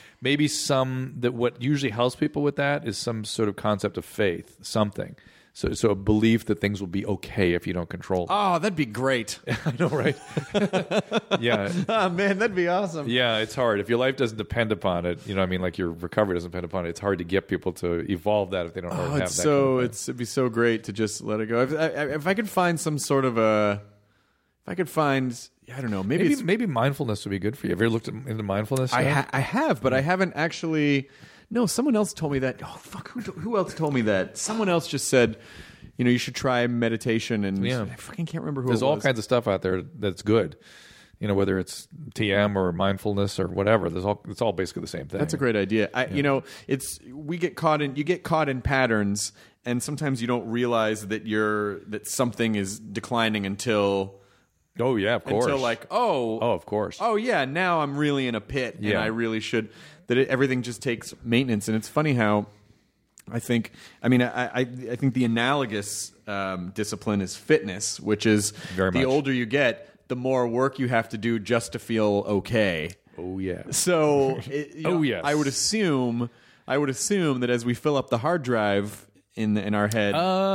what usually helps people with that is some sort of concept of faith, something. So a belief that things will be okay if you don't control them. Oh, that'd be great. I know, right? Yeah. Oh, man, that'd be awesome. Yeah, it's hard. If your life doesn't depend upon it, I mean, like your recovery doesn't depend upon it, it's hard to get people to evolve that if they don't already have that. It'd be so great to just let it go. If I could find some sort of I don't know, maybe mindfulness would be good for you. Have you ever looked into mindfulness? I have, but I haven't actually. No, someone else told me that. Oh, fuck, who else told me that? Someone else just said, you should try meditation, and I fucking can't remember who There's it was. all kinds of stuff out there that's good. Whether it's TM or mindfulness or whatever, it's all basically the same thing. That's a great idea. You get caught in patterns, and sometimes you don't realize that something is declining until. Oh yeah, of course. Until of course. Oh yeah, now I'm really in a pit, and I really should. Everything just takes maintenance, and it's funny how I think. I mean, I think the analogous discipline is fitness, which is the older you get, the more work you have to do just to feel okay. Oh yeah. So, yes. I would assume that as we fill up the hard drive in our head.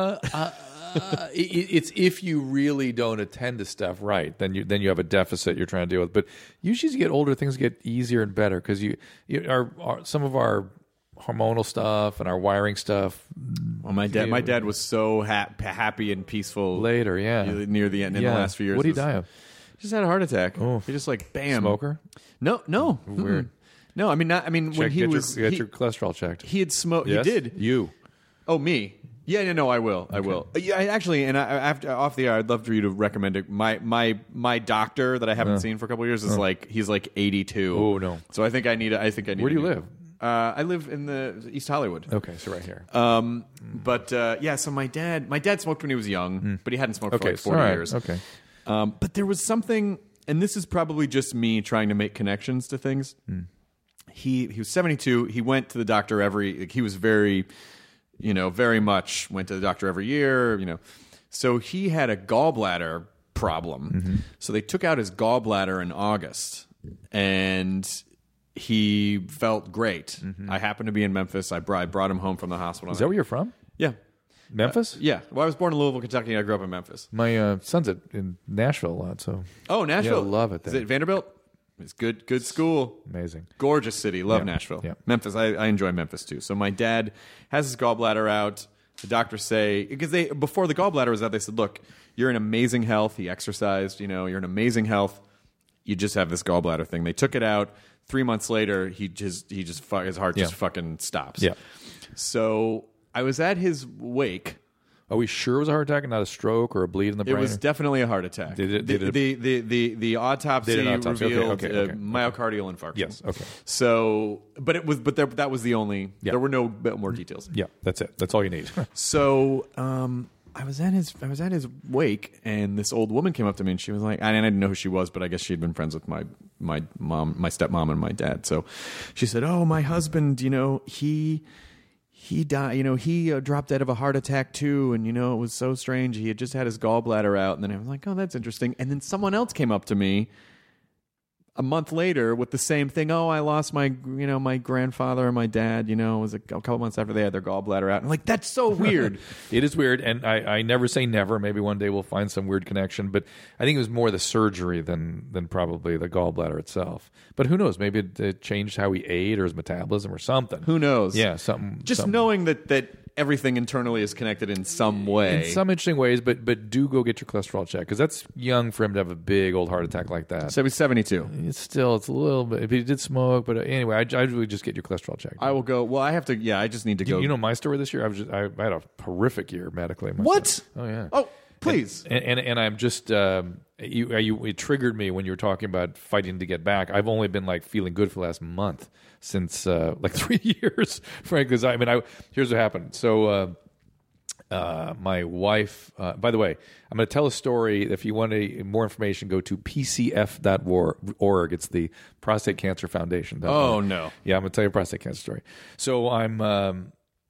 It's if you really don't attend to stuff right, then you have a deficit you're trying to deal with. But usually, as you get older, things get easier and better because some of our hormonal stuff and our wiring stuff. Well, my dad was so happy and peaceful later, near the end in the last few years. What did he die of? He just had a heart attack. Oh. He just bam. Smoker? No. Weird. No, I mean not. I mean when he was get your cholesterol checked. He had smoked. Yes? He did. You? Oh, me. Yeah, no, I will. Okay. I will. Yeah, actually, and after off the air, I'd love for you to recommend it. My doctor that I haven't seen for a couple of years is he's 82. Oh no! So I think I need. Where do you live? I live in the East Hollywood. Okay, so right here. But so my dad smoked when he was young, but he hadn't smoked for 40 years. Okay. But there was something, and this is probably just me trying to make connections to things. He was 72. He went to the doctor he was very. Very much went to the doctor every year, So he had a gallbladder problem. Mm-hmm. So they took out his gallbladder in August, and he felt great. Mm-hmm. I happened to be in Memphis. I brought him home from the hospital. Is that where you're from? Yeah. Memphis? Yeah. Well, I was born in Louisville, Kentucky, and I grew up in Memphis. My son's in Nashville a lot, so... Oh, Nashville. Yeah, love it there. Is it Vanderbilt? It's good school. Amazing. Gorgeous city. Love Nashville. Yeah. Memphis, I enjoy Memphis too. So my dad has his gallbladder out. The doctors say, because before the gallbladder was out, they said, look, you're in amazing health. He exercised, you're in amazing health. You just have this gallbladder thing. They took it out. 3 months later, his heart just fucking stops. Yeah. So I was at his wake. Are we sure it was a heart attack and not a stroke or a bleed in the brain? It was definitely a heart attack. The autopsy revealed myocardial infarction. Yes. Okay. So, that was the only. Yeah. There were no more details. Yeah, that's it. That's all you need. So, I was at his wake, and this old woman came up to me, and she was like, I didn't know who she was, but I guess she'd been friends with my mom, my stepmom, and my dad. So, she said, "Oh, my husband, he died, he dropped dead of a heart attack too. And, it was so strange. He had just had his gallbladder out." And then I was like, oh, that's interesting. And then someone else came up to me a month later with the same thing. Oh, I lost my grandfather and my dad. It was a couple months after they had their gallbladder out. I'm like, that's so weird. It is weird, and I never say never. Maybe one day we'll find some weird connection, but I think it was more the surgery than probably the gallbladder itself. But who knows? Maybe it changed how he ate or his metabolism or something. Who knows? Yeah, something. Just knowing that everything internally is connected in some way. In some interesting ways, but do go get your cholesterol checked, because that's young for him to have a big old heart attack like that. So he's 72. It's a little bit. If he did smoke, but anyway, I would just get your cholesterol checked. I will go. Well, I have to. Yeah, I just need to go. You know my story this year. I had a horrific year medically. What? Oh yeah. Oh, please. And I'm just it triggered me when you were talking about fighting to get back. I've only been like feeling good for the last month since like 3 years, frankly. Because here's what happened. So. My wife, by the way, I'm going to tell a story. If you want more information, go to pcf.org. It's the Prostate Cancer Foundation. Oh, no. Yeah, I'm going to tell you a prostate cancer story. So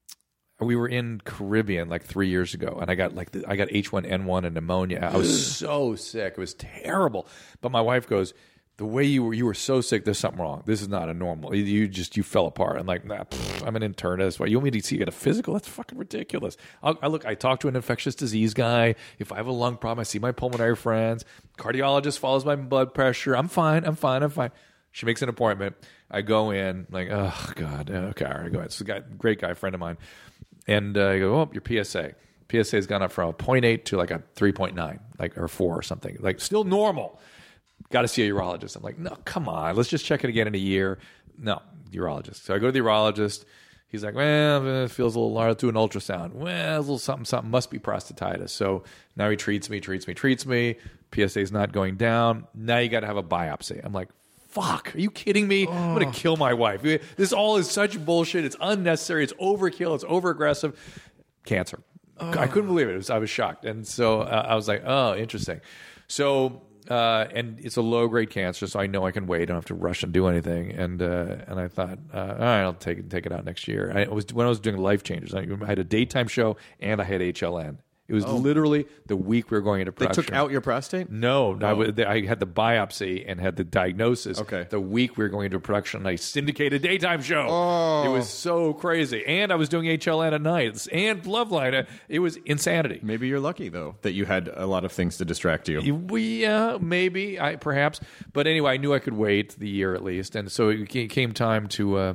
we were in Caribbean like 3 years ago, and I got H1N1 and pneumonia. I was so sick. It was terrible. But my wife goes, the way you were so sick, there's something wrong. This is not a normal. You fell apart. I'm like, nah, I'm an internist. Why you want me to see you get a physical? That's fucking ridiculous. I talk to an infectious disease guy. If I have a lung problem, I see my pulmonary friends. Cardiologist follows my blood pressure. I'm fine. She makes an appointment. I go in, like, oh God, okay, all right, go ahead. It's a great guy, friend of mine, and I go, oh, your PSA has gone up from a 0.8 to like a 3.9, like or 4 or something, like still normal. Got to see a urologist. I'm like, no, come on. Let's just check it again in a year. No, urologist. So I go to the urologist. He's like, well, it feels a little large. Do an ultrasound. Well, a little something. Must be prostatitis. So now he treats me. PSA is not going down. Now you got to have a biopsy. I'm like, fuck. Are you kidding me? I'm going to kill my wife. This all is such bullshit. It's unnecessary. It's overkill. It's overaggressive. Cancer. I couldn't believe it. I was shocked. And so I was like, oh, interesting. So... and it's a low-grade cancer, so I know I can wait. I don't have to rush and do anything. And I thought, all right, I'll take it out next year. When I was doing Life Changers, I had a daytime show and I had HLN. It was literally the week we were going into production. They took out your prostate? No. I had the biopsy and had the diagnosis. Okay. The week we were going into production, I syndicated a daytime show. Oh. It was so crazy. And I was doing HLN at night and Loveline. It was insanity. Maybe you're lucky, though, that you had a lot of things to distract you. Yeah, maybe. Perhaps. But anyway, I knew I could wait the year at least. And so it came time to...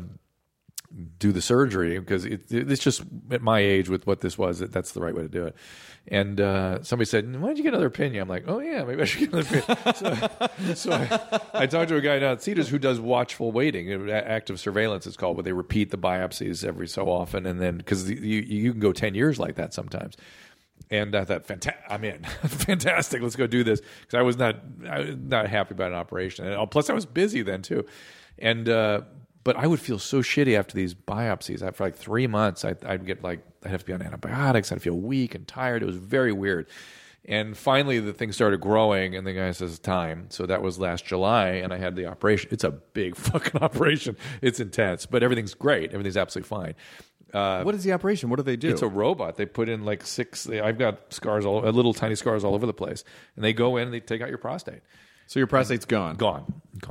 do the surgery, because it's just at my age with what this was, that's the right way to do it. And somebody said, why don't you get another opinion? I'm like, oh yeah, maybe I should get another opinion. so I talked to a guy down at Cedars who does watchful waiting, active surveillance it's called, where they repeat the biopsies every so often, and then because you can go 10 years like that sometimes. And I thought, fantastic, let's go do this, because I was not happy about an operation, and plus I was busy then too, and. But I would feel so shitty after these biopsies. For like 3 months, I'd have to be on antibiotics. I'd feel weak and tired. It was very weird. And finally, the thing started growing, and the guy says, time. So that was last July, and I had the operation. It's a big fucking operation. It's intense, but everything's great. Everything's absolutely fine. What is the operation? What do they do? It's a robot. They put in like 6. I've got scars, little tiny scars all over the place. And they go in and they take out your prostate. So your prostate's gone? Gone.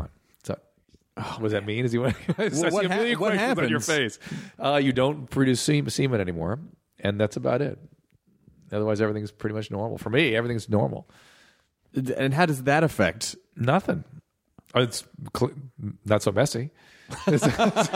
What does that mean? Is what happens on your face? You don't produce semen anymore, and that's about it. Otherwise, everything's pretty much normal. For me, everything's normal. And how does that affect? Nothing. It's not so messy. That's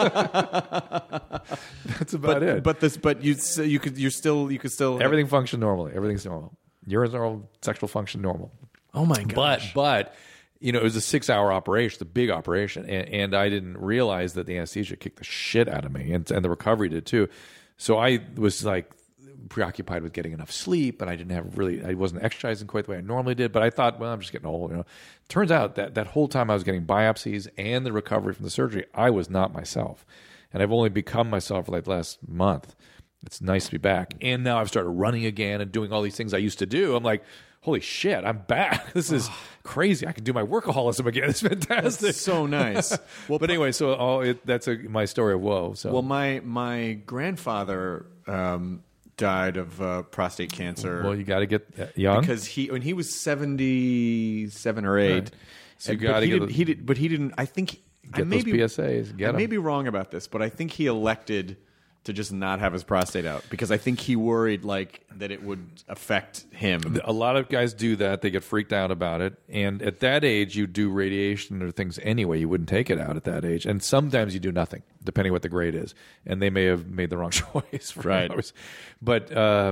about it. But you could still everything function normally. Everything's normal. Urine normal. Sexual function normal. Oh my gosh! But. It was a 6-hour operation, it's a big operation, and I didn't realize that the anesthesia kicked the shit out of me, and the recovery did too. So I was like preoccupied with getting enough sleep, and I wasn't exercising quite the way I normally did. But I thought, well, I'm just getting old. Turns out that whole time I was getting biopsies and the recovery from the surgery, I was not myself, and I've only become myself for like the last month. It's nice to be back, and now I've started running again and doing all these things I used to do. I'm like, holy shit, I'm back. This is crazy. I can do my workaholism again. It's fantastic. That's so nice. But anyway, so that's my story of woe. So. Well, my grandfather died of prostate cancer. Well, you got to get young. Because when he was 77 or 8, right. So you got to get he did, but he didn't. I think I those may be, PSAs. Get I may 'em. be wrong about this, but I think he elected to just not have his prostate out because I think he worried like that it would affect him. A lot of guys do that. They get freaked out about it. And at that age, you do radiation or things anyway. You wouldn't take it out at that age. And sometimes you do nothing, depending what the grade is. And they may have made the wrong choice. Right. But,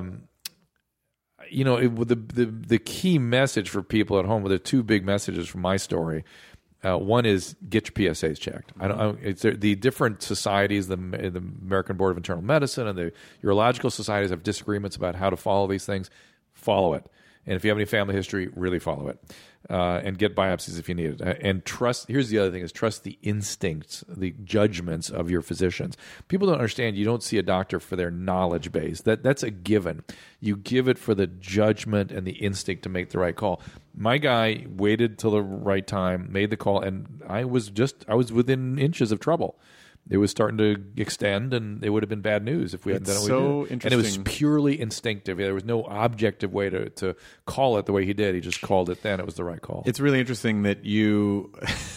the key message for people at home, well, there are two big messages from my story. One is get your PSAs checked. The different societies, the American Board of Internal Medicine and the urological societies have disagreements about how to follow these things. Follow it. And if you have any family history, really follow it. And get biopsies if you need it. And trust, here's the other thing, is trust the instincts, the judgments of your physicians. People don't understand you don't see a doctor for their knowledge base. That's a given. You give it for the judgment and the instinct to make the right call. My guy waited till the right time, made the call, and I was within inches of trouble. It was starting to extend, and it would have been bad news if we hadn't done it. So And it was purely instinctive. There was no objective way to call it the way he did. He just called it then. It was the right call. It's really interesting that you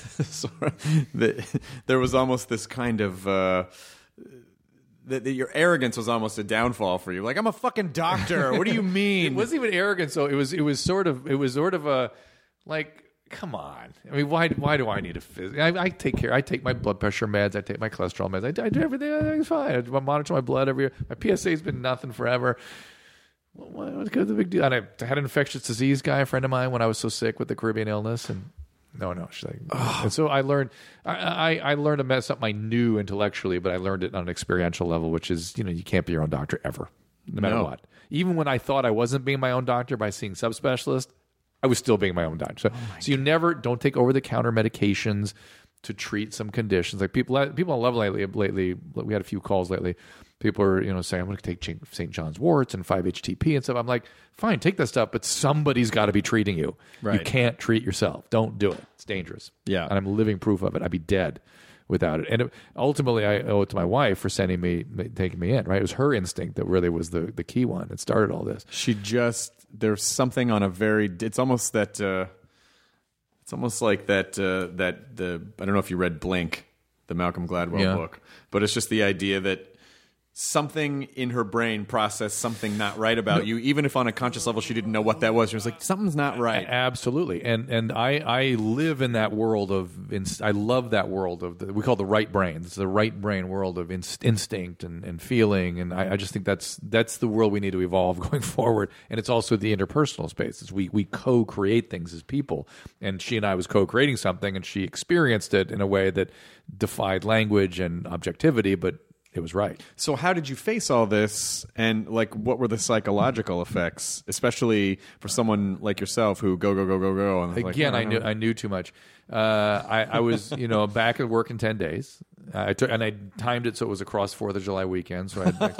that there was almost this kind of that your arrogance was almost a downfall for you. Like, I'm a fucking doctor. What do you mean? It wasn't even arrogance. So it was sort of a like. Come on. I mean, why do I need a phys? I take care. I take my blood pressure meds. I take my cholesterol meds. I do everything. Everything's fine. I monitor my blood every year. My PSA's been nothing forever. What's the big deal? And I had an infectious disease guy, a friend of mine, when I was so sick with the Caribbean illness. And no. She's like, and so I learned. I learned to mess up. I knew intellectually, but I learned it on an experiential level, which is, you can't be your own doctor ever, no matter what. Even when I thought I wasn't being my own doctor by seeing subspecialists, I was still being my own doctor. So you never don't take over-the-counter medications to treat some conditions. Like people on Love lately, we had a few calls lately. People are saying, I'm going to take St. John's Worts and 5-HTP and stuff. I'm like, fine, take that stuff, but somebody's got to be treating you. Right. You can't treat yourself. Don't do it. It's dangerous. Yeah. And I'm living proof of it. I'd be dead without it. And ultimately, I owe it to my wife for taking me in. Right? It was her instinct that really was the key one. It started all this. There's something on a very. It's almost that. It's almost like that. I don't know if you read Blink, the Malcolm Gladwell book, but it's just the idea that something in her brain processed something not right about you, even if on a conscious level she didn't know what that was. She was like, something's not right. Absolutely. And I live in that world I love that world we call the right brain. It's the right brain world of instinct and feeling. And I just think that's the world we need to evolve going forward. And it's also the interpersonal space. It's we co-create things as people. And she and I was co-creating something, and she experienced it in a way that defied language and objectivity, but it was right. So how did you face all this, and like what were the psychological effects, especially for someone like yourself who go and again, I knew too much. I was back at work in 10 days. I timed it so it was across 4th of July weekend. So I had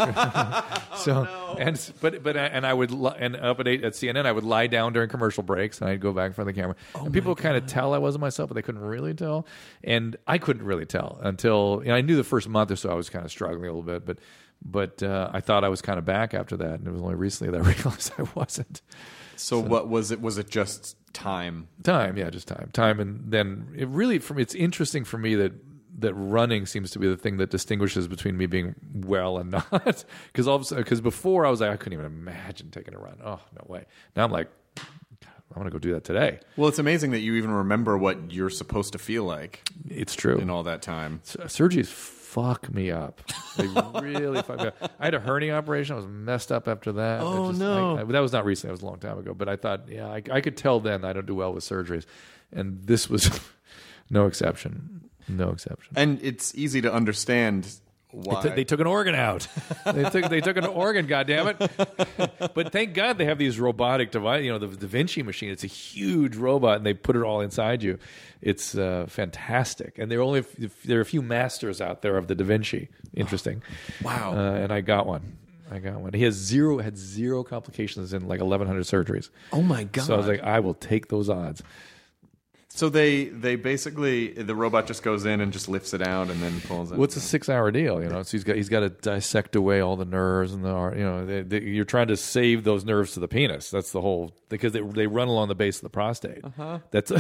I would up at 8 at CNN I would lie down during commercial breaks, and I'd go back in front of the camera. And people kind of tell I wasn't myself, but they couldn't really tell, and I couldn't really tell until I knew the first month or so I was kind of struggling a little bit, but I thought I was kind of back after that, and it was only recently that I realized I wasn't. So what was it? Was it just time? Just time, and then it really it's interesting for me that running seems to be the thing that distinguishes between me being well and not. Because before I was like, I couldn't even imagine taking a run. Oh, no way. Now I'm like, I'm going to go do that today. Well, it's amazing that you even remember what you're supposed to feel like. It's true. In all that time. Surgeries fuck me up. They really fuck me up. I had a hernia operation. I was messed up after that. Oh, no. That was not recently. That was a long time ago. But I thought, I could tell then I don't do well with surgeries. And this was no exception. No exception. And it's easy to understand why. They took an organ out. They took an organ, goddammit. But thank God they have these robotic devices. The Da Vinci machine, it's a huge robot, and they put it all inside you. It's fantastic. And there are a few masters out there of the Da Vinci. Interesting. Wow. And I got one. He had zero complications in like 1,100 surgeries. Oh, my God. So I was like, I will take those odds. So they basically, the robot just goes in and just lifts it out and then pulls it. Well, it's a 6-hour deal, So he's got to dissect away all the nerves and you're trying to save those nerves to the penis. That's the whole, because they run along the base of the prostate. That's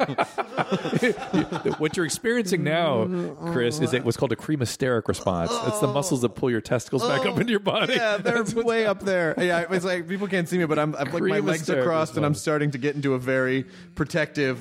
what you're experiencing now, Chris, is what's called a cremasteric response. It's the muscles that pull your testicles back up into your body. Yeah, they're way up there. Yeah, it's like people can't see me, but I'm like my legs are crossed and I'm starting to get into a very protective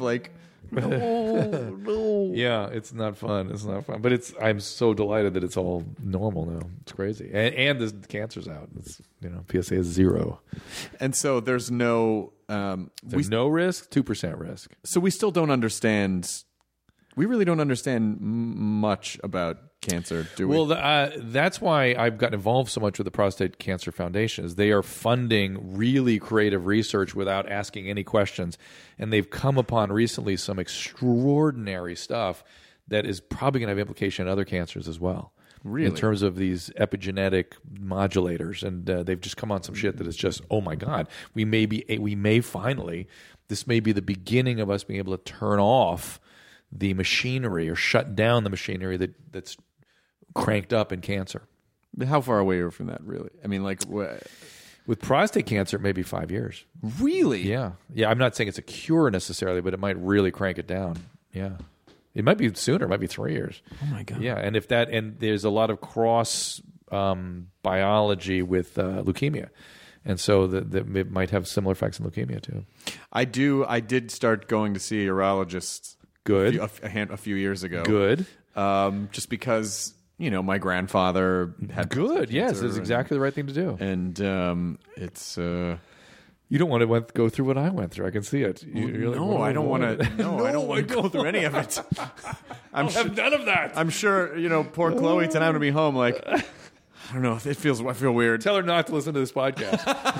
no. Yeah, it's not fun. It's not fun. But I'm so delighted that it's all normal now. It's crazy. And the cancer's out. It's PSA is 0. And so there's no no risk, 2% risk. So we still don't understand. We really don't understand much about cancer, do we? Well, that's why I've gotten involved so much with the Prostate Cancer Foundation. Is they are funding really creative research without asking any questions, and they've come upon recently some extraordinary stuff that is probably going to have implication in other cancers as well. Really? In terms of these epigenetic modulators, and they've just come on some shit that is just, oh my God, we may finally, this may be the beginning of us being able to turn off the machinery or shut down the machinery that's cranked up in cancer. How far away are you from that, really? I mean, with prostate cancer, maybe 5 years. Really? Yeah. I'm not saying it's a cure necessarily, but it might really crank it down. Yeah. It might be sooner. It might be 3 years. Oh my God. Yeah, and there's a lot of cross biology with leukemia. And so it might have similar effects in leukemia too. I did start going to see a urologist. Good. A few years ago. Good. Just because, my grandfather had good. Yes, it's exactly the right thing to do. And it's... You don't want to go through what I went through. I can see it. I don't want to. No, I don't want to go through any of it. I'll have none of that. I'm sure, poor Chloe tonight to be home. I don't know. I feel weird. Tell her not to listen to this podcast.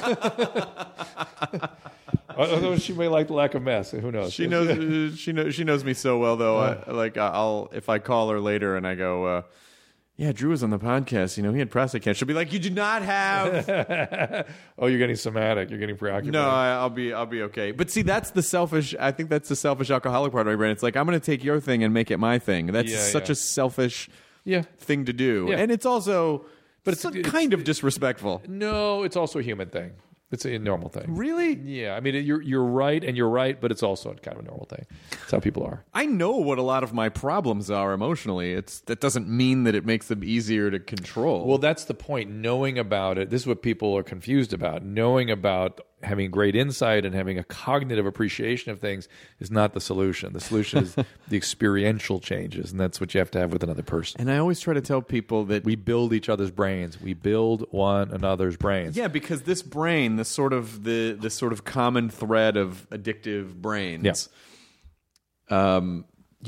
Although she may like the lack of mess. Who knows? She knows me so well, though. I'll if I call her later and I go, yeah, Drew was on the podcast. He had prostate cancer. She'll be like, you do not have. Oh, you're getting somatic. You're getting preoccupied. No, I'll be okay. But see, that's the selfish. I think that's the selfish alcoholic part of my brain. It's like, I'm going to take your thing and make it my thing. That's such a selfish thing to do, and it's also, but it's kind of disrespectful. No, it's also a human thing. It's a normal thing. Really? Yeah. I mean, you're right, and you're right, but it's also kind of a normal thing. It's how people are. I know what a lot of my problems are emotionally. That doesn't mean that it makes them easier to control. Well, that's the point. Knowing about it, this is what people are confused about. Knowing about having great insight and having a cognitive appreciation of things is not the solution. The solution is the experiential changes, and that's what you have to have with another person. And I always try to tell people that we build each other's brains. We build one another's brains. Yeah, because this brain, this sort of common thread of addictive brains. Yeah.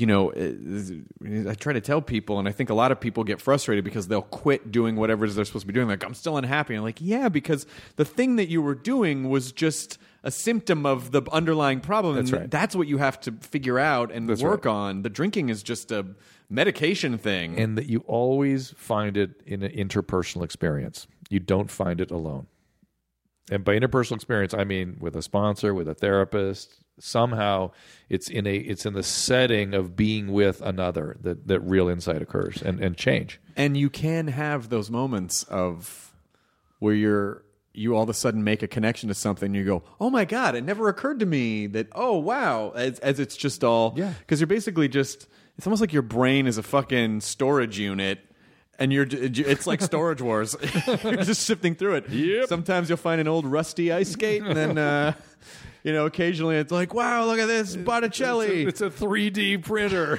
I try to tell people, and I think a lot of people get frustrated because they'll quit doing whatever it is they're supposed to be doing. Like, I'm still unhappy. I'm like, yeah, because the thing that you were doing was just a symptom of the underlying problem. That's and right. That's what you have to figure out and work on. The drinking is just a medication thing. And that you always find it in an interpersonal experience. You don't find it alone. And by interpersonal experience, I mean with a sponsor, with a therapist. Somehow, it's in the setting of being with another that real insight occurs and change. And you can have those moments of where you all of a sudden make a connection to something. And you go, oh my God, it never occurred to me that. Oh wow, as it's just all because you're basically just. It's almost like your brain is a fucking storage unit. And it's like Storage Wars. You're just sifting through it. Yep. Sometimes you'll find an old rusty ice skate, and then occasionally it's like, wow, look at this Botticelli. It's a 3D printer.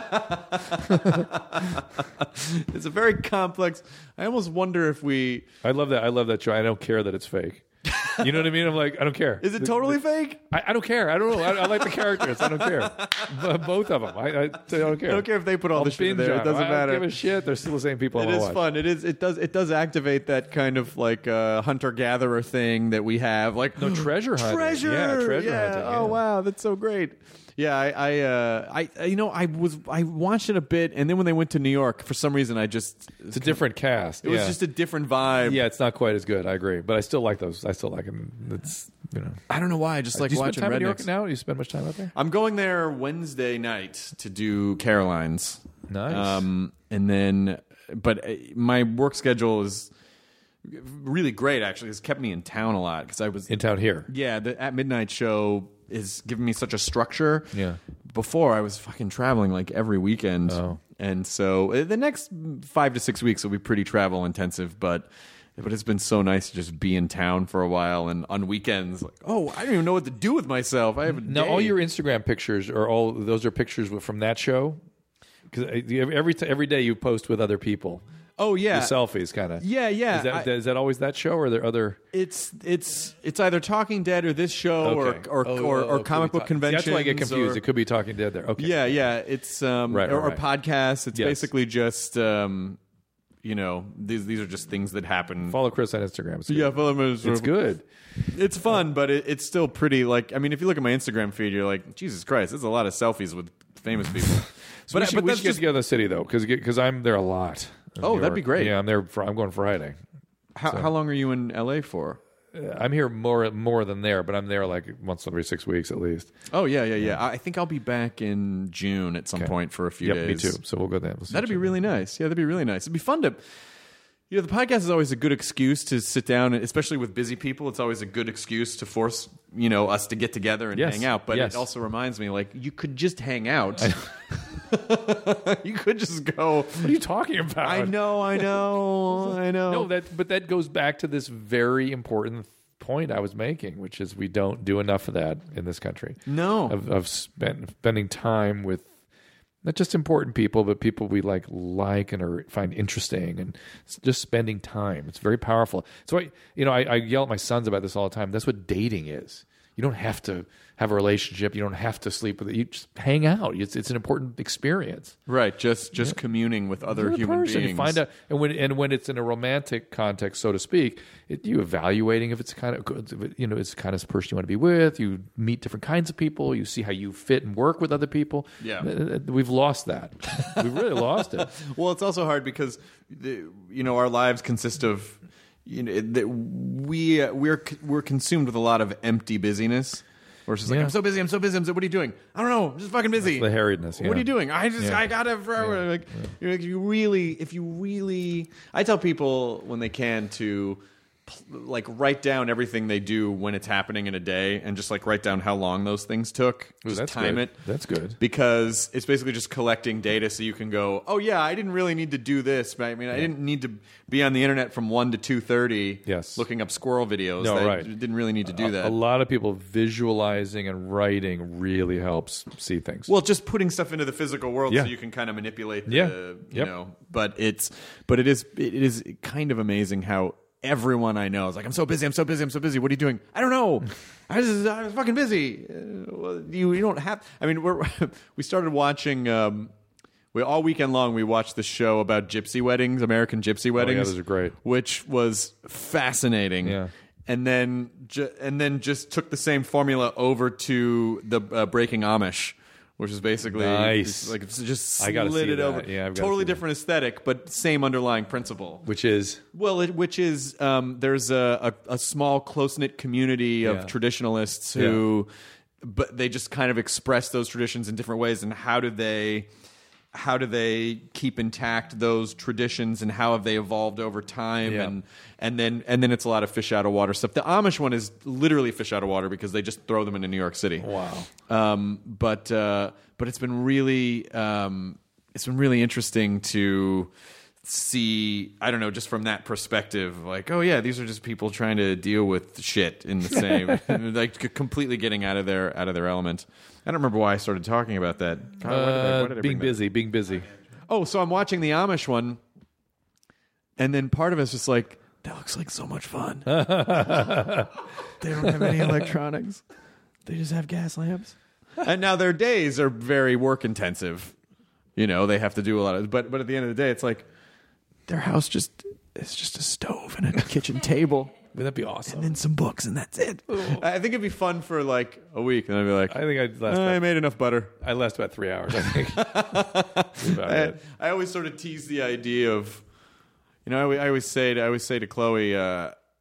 It's a very complex. I almost wonder if we. I love that show. I don't care that it's fake. You know what I mean? I'm like, I don't care. Is it totally fake? I don't care. I don't know. I like the characters. I don't care. Both of them. I don't care. I don't care if they put all the shit in there. It doesn't matter. I don't give a shit. They're still the same people. It is fun. It does activate that kind of like hunter gatherer thing that we have. Like treasure hunting. Treasure. Yeah, treasure hunting. Oh wow, that's so great. Yeah, I watched it a bit, and then when they went to New York, for some reason, it's a different cast. It was just a different vibe. Yeah, it's not quite as good. I agree, but I still like those. I still like them. I don't know why. I just like Do you watching spend time in New rednecks. York now? Do you spend much time out there? I'm going there Wednesday night to do Caroline's. Nice. And then, but my work schedule is really great. Actually, it's kept me in town a lot because I was In town here. Yeah, the At Midnight show is giving me such a structure. Yeah. Before I was fucking traveling like every weekend, and so the next 5 to 6 weeks will be pretty travel intensive. But it's been so nice to just be in town for a while, and on weekends, like, oh, I don't even know what to do with myself. I have a Now, day. all your Instagram pictures those are pictures from that show? Because every day you post with other people. Oh yeah, The selfies, kind of. Yeah. Is that always that show, or are there other? It's either Talking Dead or this show Okay. or comic book conventions. That's why I get confused. or- It could be Talking Dead there. Okay. Yeah. It's or podcasts. It's Yes. basically just these are just things that happen. Follow Chris on Instagram. It's good. Yeah, follow me. It's good. It's fun, but it's still pretty. Like, I mean, if you look at my Instagram feed, you're like, Jesus Christ, there's a lot of selfies with famous people. So we should that's get together in the city though, because I'm there a lot. in Oh, New that'd be York. great. Yeah, I'm there. I'm going Friday. How long are you in LA for? I'm here more than there, but I'm there like once every 6 weeks at least. Oh yeah. I think I'll be back in June at some point for a few days. Me too. So we'll go there. That'd be really nice. Yeah, that'd be really nice. It'd be fun to. The podcast is always a good excuse to sit down, especially with busy people. It's always a good excuse to force, us to get together and hang out. But it also reminds me, like, you could just hang out. You could just go. What are you talking about? I know. No, but that goes back to this very important point I was making, which is we don't do enough of that in this country. No. Of spending time with not just important people, but people we like and or find interesting, and just spending time. It's very powerful. So I yell at my sons about this all the time. That's what dating is. You don't have to have a relationship. You don't have to sleep with it. You just hang out. It's an important experience. Right, just communing with other Another human person. beings. You find out, and when it's in a romantic context, so to speak, you evaluating if it's kind of it's the kind of person you want to be with. You meet different kinds of people. You see how you fit and work with other people. Yeah. We've lost that. We've really lost it. Well, it's also hard because our lives consist of we're consumed with a lot of empty busyness. We're just like, I'm so busy. What are you doing? I don't know. I'm just fucking busy. That's the harriedness. What are you doing? I got it forever. Like, if you really, I tell people when they can to like write down everything they do when it's happening in a day, and just like write down how long those things took. Just time it. That's good. Because it's basically just collecting data, so you can go, oh yeah, I didn't really need to do this. But I mean, I didn't need to be on the internet from 1 to 2:30. Yes. Looking up squirrel videos. No, right. Didn't really need to do that. A lot of people visualizing and writing really helps see things. Well, just putting stuff into the physical world Yeah. so you can kind of manipulate Yeah. you know. But it is kind of amazing how everyone I know is like, I'm so busy. What are you doing? I don't know. I was fucking busy. Well, you don't have. I mean, we started watching. All weekend long we watched the show about gypsy weddings, American gypsy weddings. yeah, those are great. Which was fascinating. Yeah. And then just took the same formula over to the Breaking Amish, which is basically Nice. like it's just I gotta slid see it that. over. Yeah, I've gotta totally see that. different aesthetic, but same underlying principle. Which is There's a small close knit community of Yeah. traditionalists who, but they just kind of express those traditions in different ways. And how do they keep intact those traditions, and how have they evolved over time? Yeah. And then it's a lot of fish out of water stuff. The Amish one is literally fish out of water because they just throw them into New York City. wow. But it's been really interesting to see, I don't know, just from that perspective, like, oh yeah, these are just people trying to deal with shit in the same, like completely getting out of their element. I don't remember why I started talking about that. Why did I Being bring that? being busy. Oh, so I'm watching the Amish one, and then part of it's just like, that looks like so much fun. They don't have any electronics. They just have gas lamps. And now their days are very work intensive. They have to do a lot of, but at the end of the day, it's like their house is just a stove and a kitchen table. Wouldn't that be awesome? And then some books, and that's it. I think it'd be fun for like a week, and I'd be like, I think I made enough butter. I last about 3 hours, I think. That's about it. I always sort of tease the idea of, I always say to Chloe,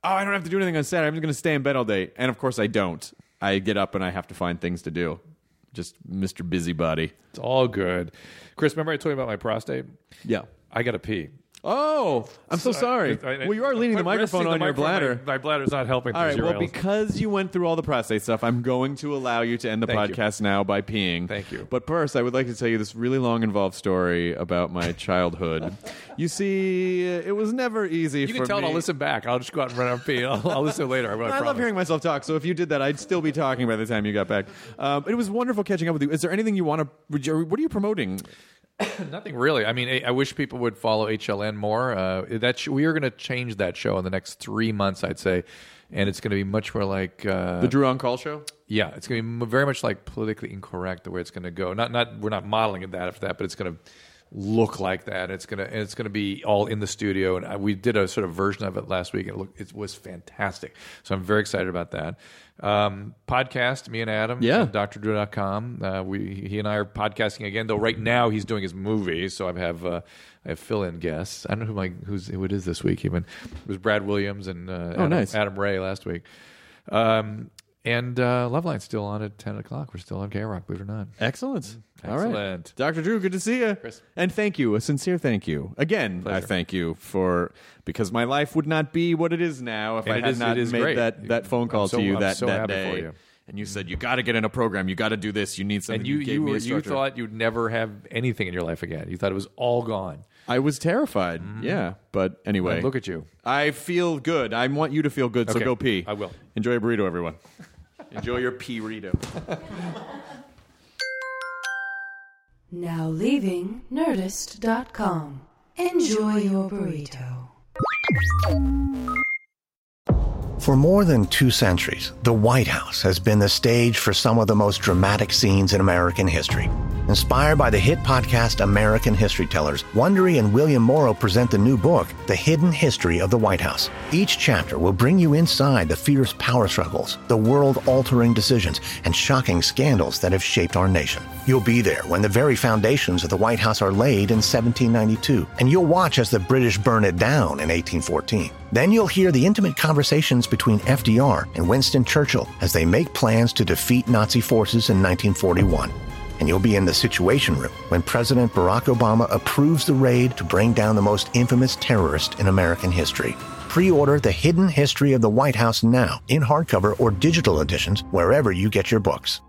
oh, I don't have to do anything on Saturday. I'm just going to stay in bed all day. And of course I don't. I get up and I have to find things to do. Just Mr. Busybody. It's all good. Chris, remember I told you about my prostate? Yeah. I got to pee. Oh, I'm so sorry. Well, you are leaning the microphone on your bladder. My bladder's not helping. All right, well, because you went through all the prostate stuff, I'm going to allow you to end the podcast now by peeing. Thank you. But first, I would like to tell you this really long, involved story about my childhood. You see, it was never easy for me. You can tell I'll listen back. I'll just go out and run out and pee. I'll listen later. I love hearing myself talk, so if you did that, I'd still be talking by the time you got back. It was wonderful catching up with you. Is there anything you want to... What are you promoting? Nothing really. I mean, I wish people would follow HLN more. We are going to change that show in the next 3 months, I'd say, and it's going to be much more like the Drew on Call show. Yeah, it's going to be very much like Politically Incorrect, the way it's going to go. We're not modeling it that after that, but it's going to look like that. It's going to be all in the studio, and we did a sort of version of it last week, and it was fantastic. So I'm very excited about that. Podcast, me and Adam, drdrew.com. He and I are podcasting again, though right now he's doing his movie, so I have fill-in guests. I don't know who it is this week even. It was Brad Williams and Adam Ray last week. And Loveline's still on at 10 o'clock. We're still on K-Rock, believe it or not. Excellent. All Excellent. right. Dr. Drew, good to see you. Chris. And thank you. A sincere thank you. Again, Pleasure. I thank you because my life would not be what it is now if I had not made that phone call to you that day. For you. And you said, you got to get in a program. You got to do this. You need something. And you thought you'd never have anything in your life again. You thought it was all gone. I was terrified. Yeah. But anyway. Well, look at you. I feel good. I want you to feel good, so Okay. go pee. I will. Enjoy a burrito, everyone. Enjoy your pee-rito. Now leaving Nerdist.com. Enjoy your burrito. For more than 2 centuries, the White House has been the stage for some of the most dramatic scenes in American history. Inspired by the hit podcast American History Tellers, Wondery and William Morrow present the new book, The Hidden History of the White House. Each chapter will bring you inside the fierce power struggles, the world-altering decisions, and shocking scandals that have shaped our nation. You'll be there when the very foundations of the White House are laid in 1792, and you'll watch as the British burn it down in 1814. Then you'll hear the intimate conversations between FDR and Winston Churchill as they make plans to defeat Nazi forces in 1941. And you'll be in the Situation Room when President Barack Obama approves the raid to bring down the most infamous terrorist in American history. Pre-order The Hidden History of the White House now in hardcover or digital editions wherever you get your books.